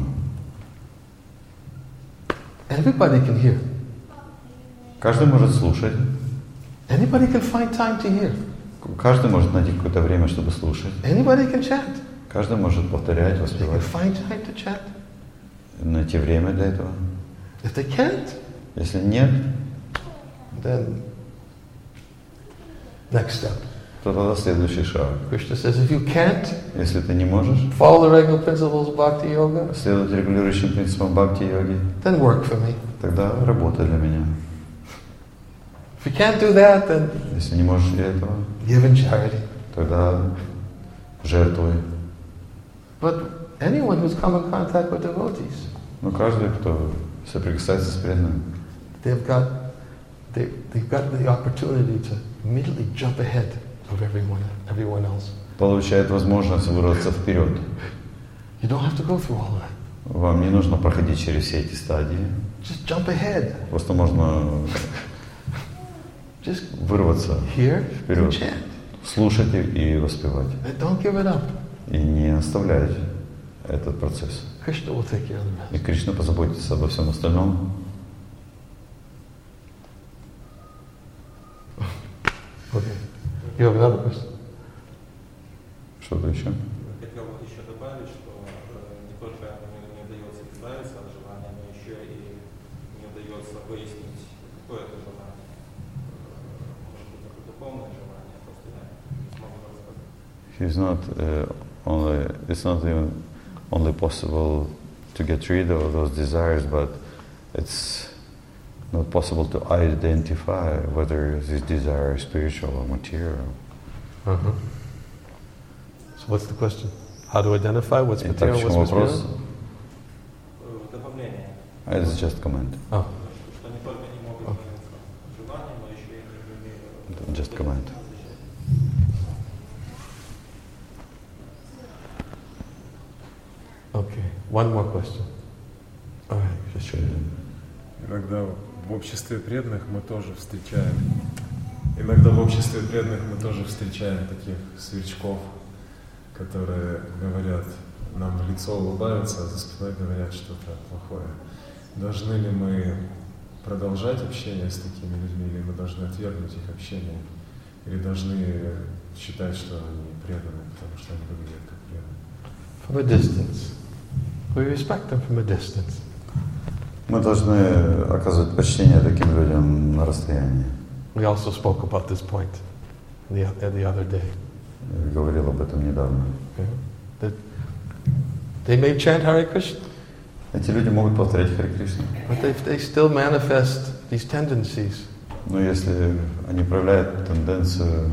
Everybody can hear.
Каждый может слушать.
Anybody can find time to hear.
Каждый может найти какое-то время, чтобы слушать.
Anybody can chant.
Каждый может повторять,
They can
воспевать.
find time to chant.
Найти время для этого.
If they can't,
Если нет,
then next step.
то тогда следующий шаг.
Krishna says, if you can't
Если ты не можешь
follow the regular principles of Bhakti Yoga,
следовать регулирующим принципам бхакти-йоги,
then work for me.
тогда работай для меня.
If you can't do that, then
Если не можешь для этого,
give in charity.
тогда жертвуй.
But anyone who's come in contact with devotees,
Но каждый, кто соприкасается с преданным,
they've got, they, they've got the opportunity to immediately jump ahead of everyone, everyone else.
получает возможность вырваться вперед.
You don't have to go through all that.
Вам не нужно проходить через все эти стадии.
Just jump ahead.
Просто можно
Just
вырваться
hear and
вперед,
chant.
слушать и воспевать.
And don't give it up.
И не оставлять этот процесс.
Krishna will take care of the
И
rest.
Кришна позаботится обо всем остальном.
Okay. You have another question?
Что-то еще?
Хотел вот еще добавить, что э, не только не, не удается избавиться от желания, но еще и не удается выяснить, какое это желание. Э, может быть, такое духовное желание, просто я не смогу рассказать.
He's not uh, only. It's not even only possible to get rid of those desires, but it's not possible to identify whether this desire is spiritual or material.
Uh-huh. So what's the question? How to identify what's
Итак,
material,
в
what's
чем вопрос?
material?
Э, Добавление.
It's just comment.
Oh,
Что не только не могут избавиться от желания, но еще и не умеют.
Just comment.
okay. One more question. All right.
Еще один.
Иногда в обществе преданных мы тоже встречаем. Иногда в обществе преданных мы тоже встречаем таких сверчков, которые говорят, нам в лицо улыбаются, а за спиной говорят что-то плохое. Должны ли мы продолжать общение с такими людьми, или мы должны отвергнуть их общение или должны считать, что они преданные, потому что они выглядят как преданные.
From a distance. We respect them from a distance.
Мы должны оказывать почтение таким людям на расстоянии.
We also spoke about this point the, the other day.
Я говорил об этом недавно.
Okay? That they may chant Hare Krishna,
Эти люди могут повторять Харе Кришна,
but if they still manifest these tendencies,
но если они проявляют тенденцию,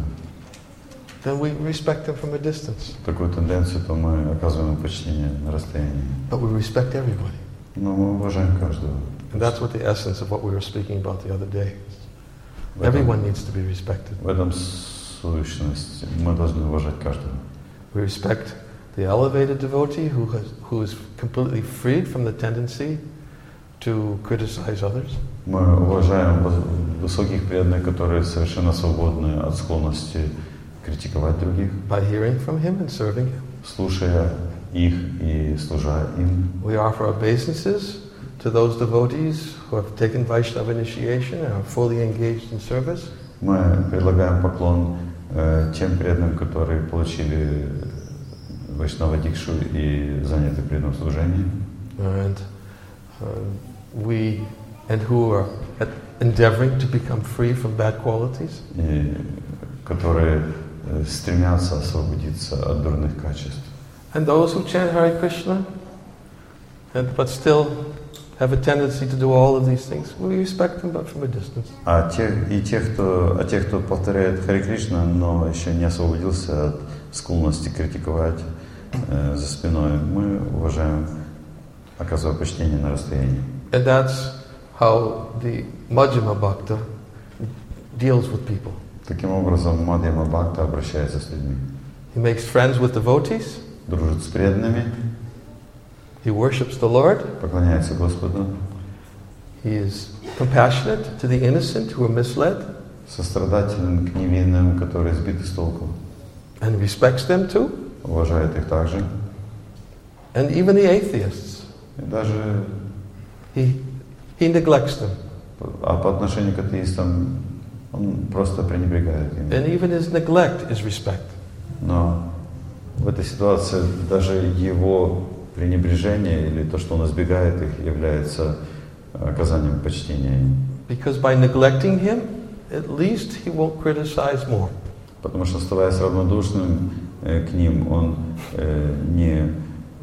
then we respect them from a distance.
такую тенденцию, то мы оказываем им почтение на расстоянии.
But we respect everybody.
Но мы уважаем каждого.
And that's what the essence of what we were speaking about the other day.
В этом,
Everyone needs to be respected.
в этом сущность. Мы должны уважать каждого.
We respect the elevated devotee who has, who is completely freed from the tendency to criticize others.
Мы уважаем высоких преданных, которые совершенно свободны от склонности критиковать других,
By hearing from him and serving him.
слушая их и служа им.
We offer obeisances to those devotees who have taken Vaishnava initiation and are fully engaged in service.
Мы предлагаем поклон э, тем преданным, которые получили Вайшнава Дикшу и заняты преданным служением.
And uh, we and who are at, endeavoring to become free from bad qualities.
И которые э, стремятся освободиться от дурных качеств.
And those who chant Hare Krishna, and, but still have a tendency to do all of these things, we respect them, but from a distance.
А тех, и тех, кто, а тех, кто повторяет Харе Кришна, но еще не освободился от склонности критиковать э, за спиной, мы уважаем, оказывая почтение на расстоянии.
And that's how the Majjhima Bhakta deals with people.
Таким образом, Мадхьяма Бхакта обращается с людьми.
He makes friends with devotees,
Дружит с преданными,
he worships the Lord,
поклоняется Господу,
he is compassionate to the innocent who are misled,
сострадателен к невинным, которые сбиты с толку,
and respects them too,
уважает их также.
and even the atheists,
И даже
he, he neglects them.
а по отношению к атеистам он просто пренебрегает ими.
And even his neglect is respect.
Но в этой ситуации даже его пренебрежение или то, что он избегает их, является оказанием почтения им.
Because by neglecting him, at least he won't criticize more.
Потому что, оставаясь равнодушным э, к ним, он э, не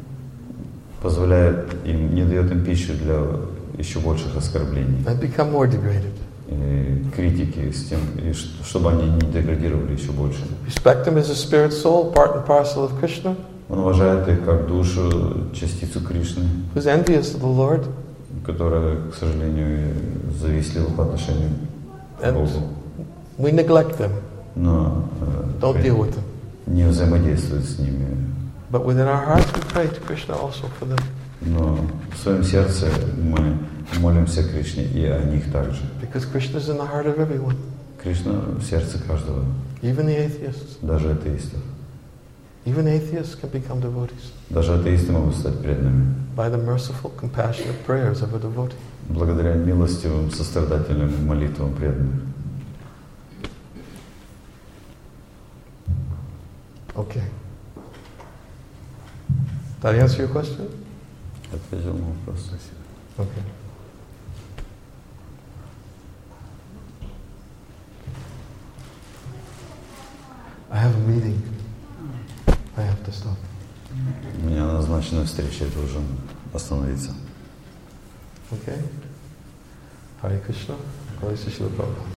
позволяет им, не дает им пищу для еще больших оскорблений.
And become more degraded.
И критики с тем, и чтобы они не деградировали еще больше.
Respect him as a spirit soul, part and parcel of Krishna,
Он уважает их как душу, частицу Кришны,
who's envious of the Lord,
которая, к сожалению, завистлива по отношению к
and
Богу.
we neglect them,
Но
don't
э,
deal with them.
не взаимодействует с ними.
But within our hearts we pray to Krishna also for them,
Но в своем сердце мы молимся Кришне и о них также.
because Krishna is in the heart of everyone,
Кришна в сердце каждого,
even the atheists.
даже атеистов.
Even atheists can become devotees
Даже атеисты могут стать преданными
by the merciful, compassionate prayers of a devotee.
благодаря милостивым, сострадательным молитвам преданных.
Okay. Did I answer your question?
Ответил на вопрос.
Okay. I have a meeting. I have to stop.
У меня назначена встреча, я должен остановиться.
Okay? Hare Krishna. Hare Krishna Prabhupada.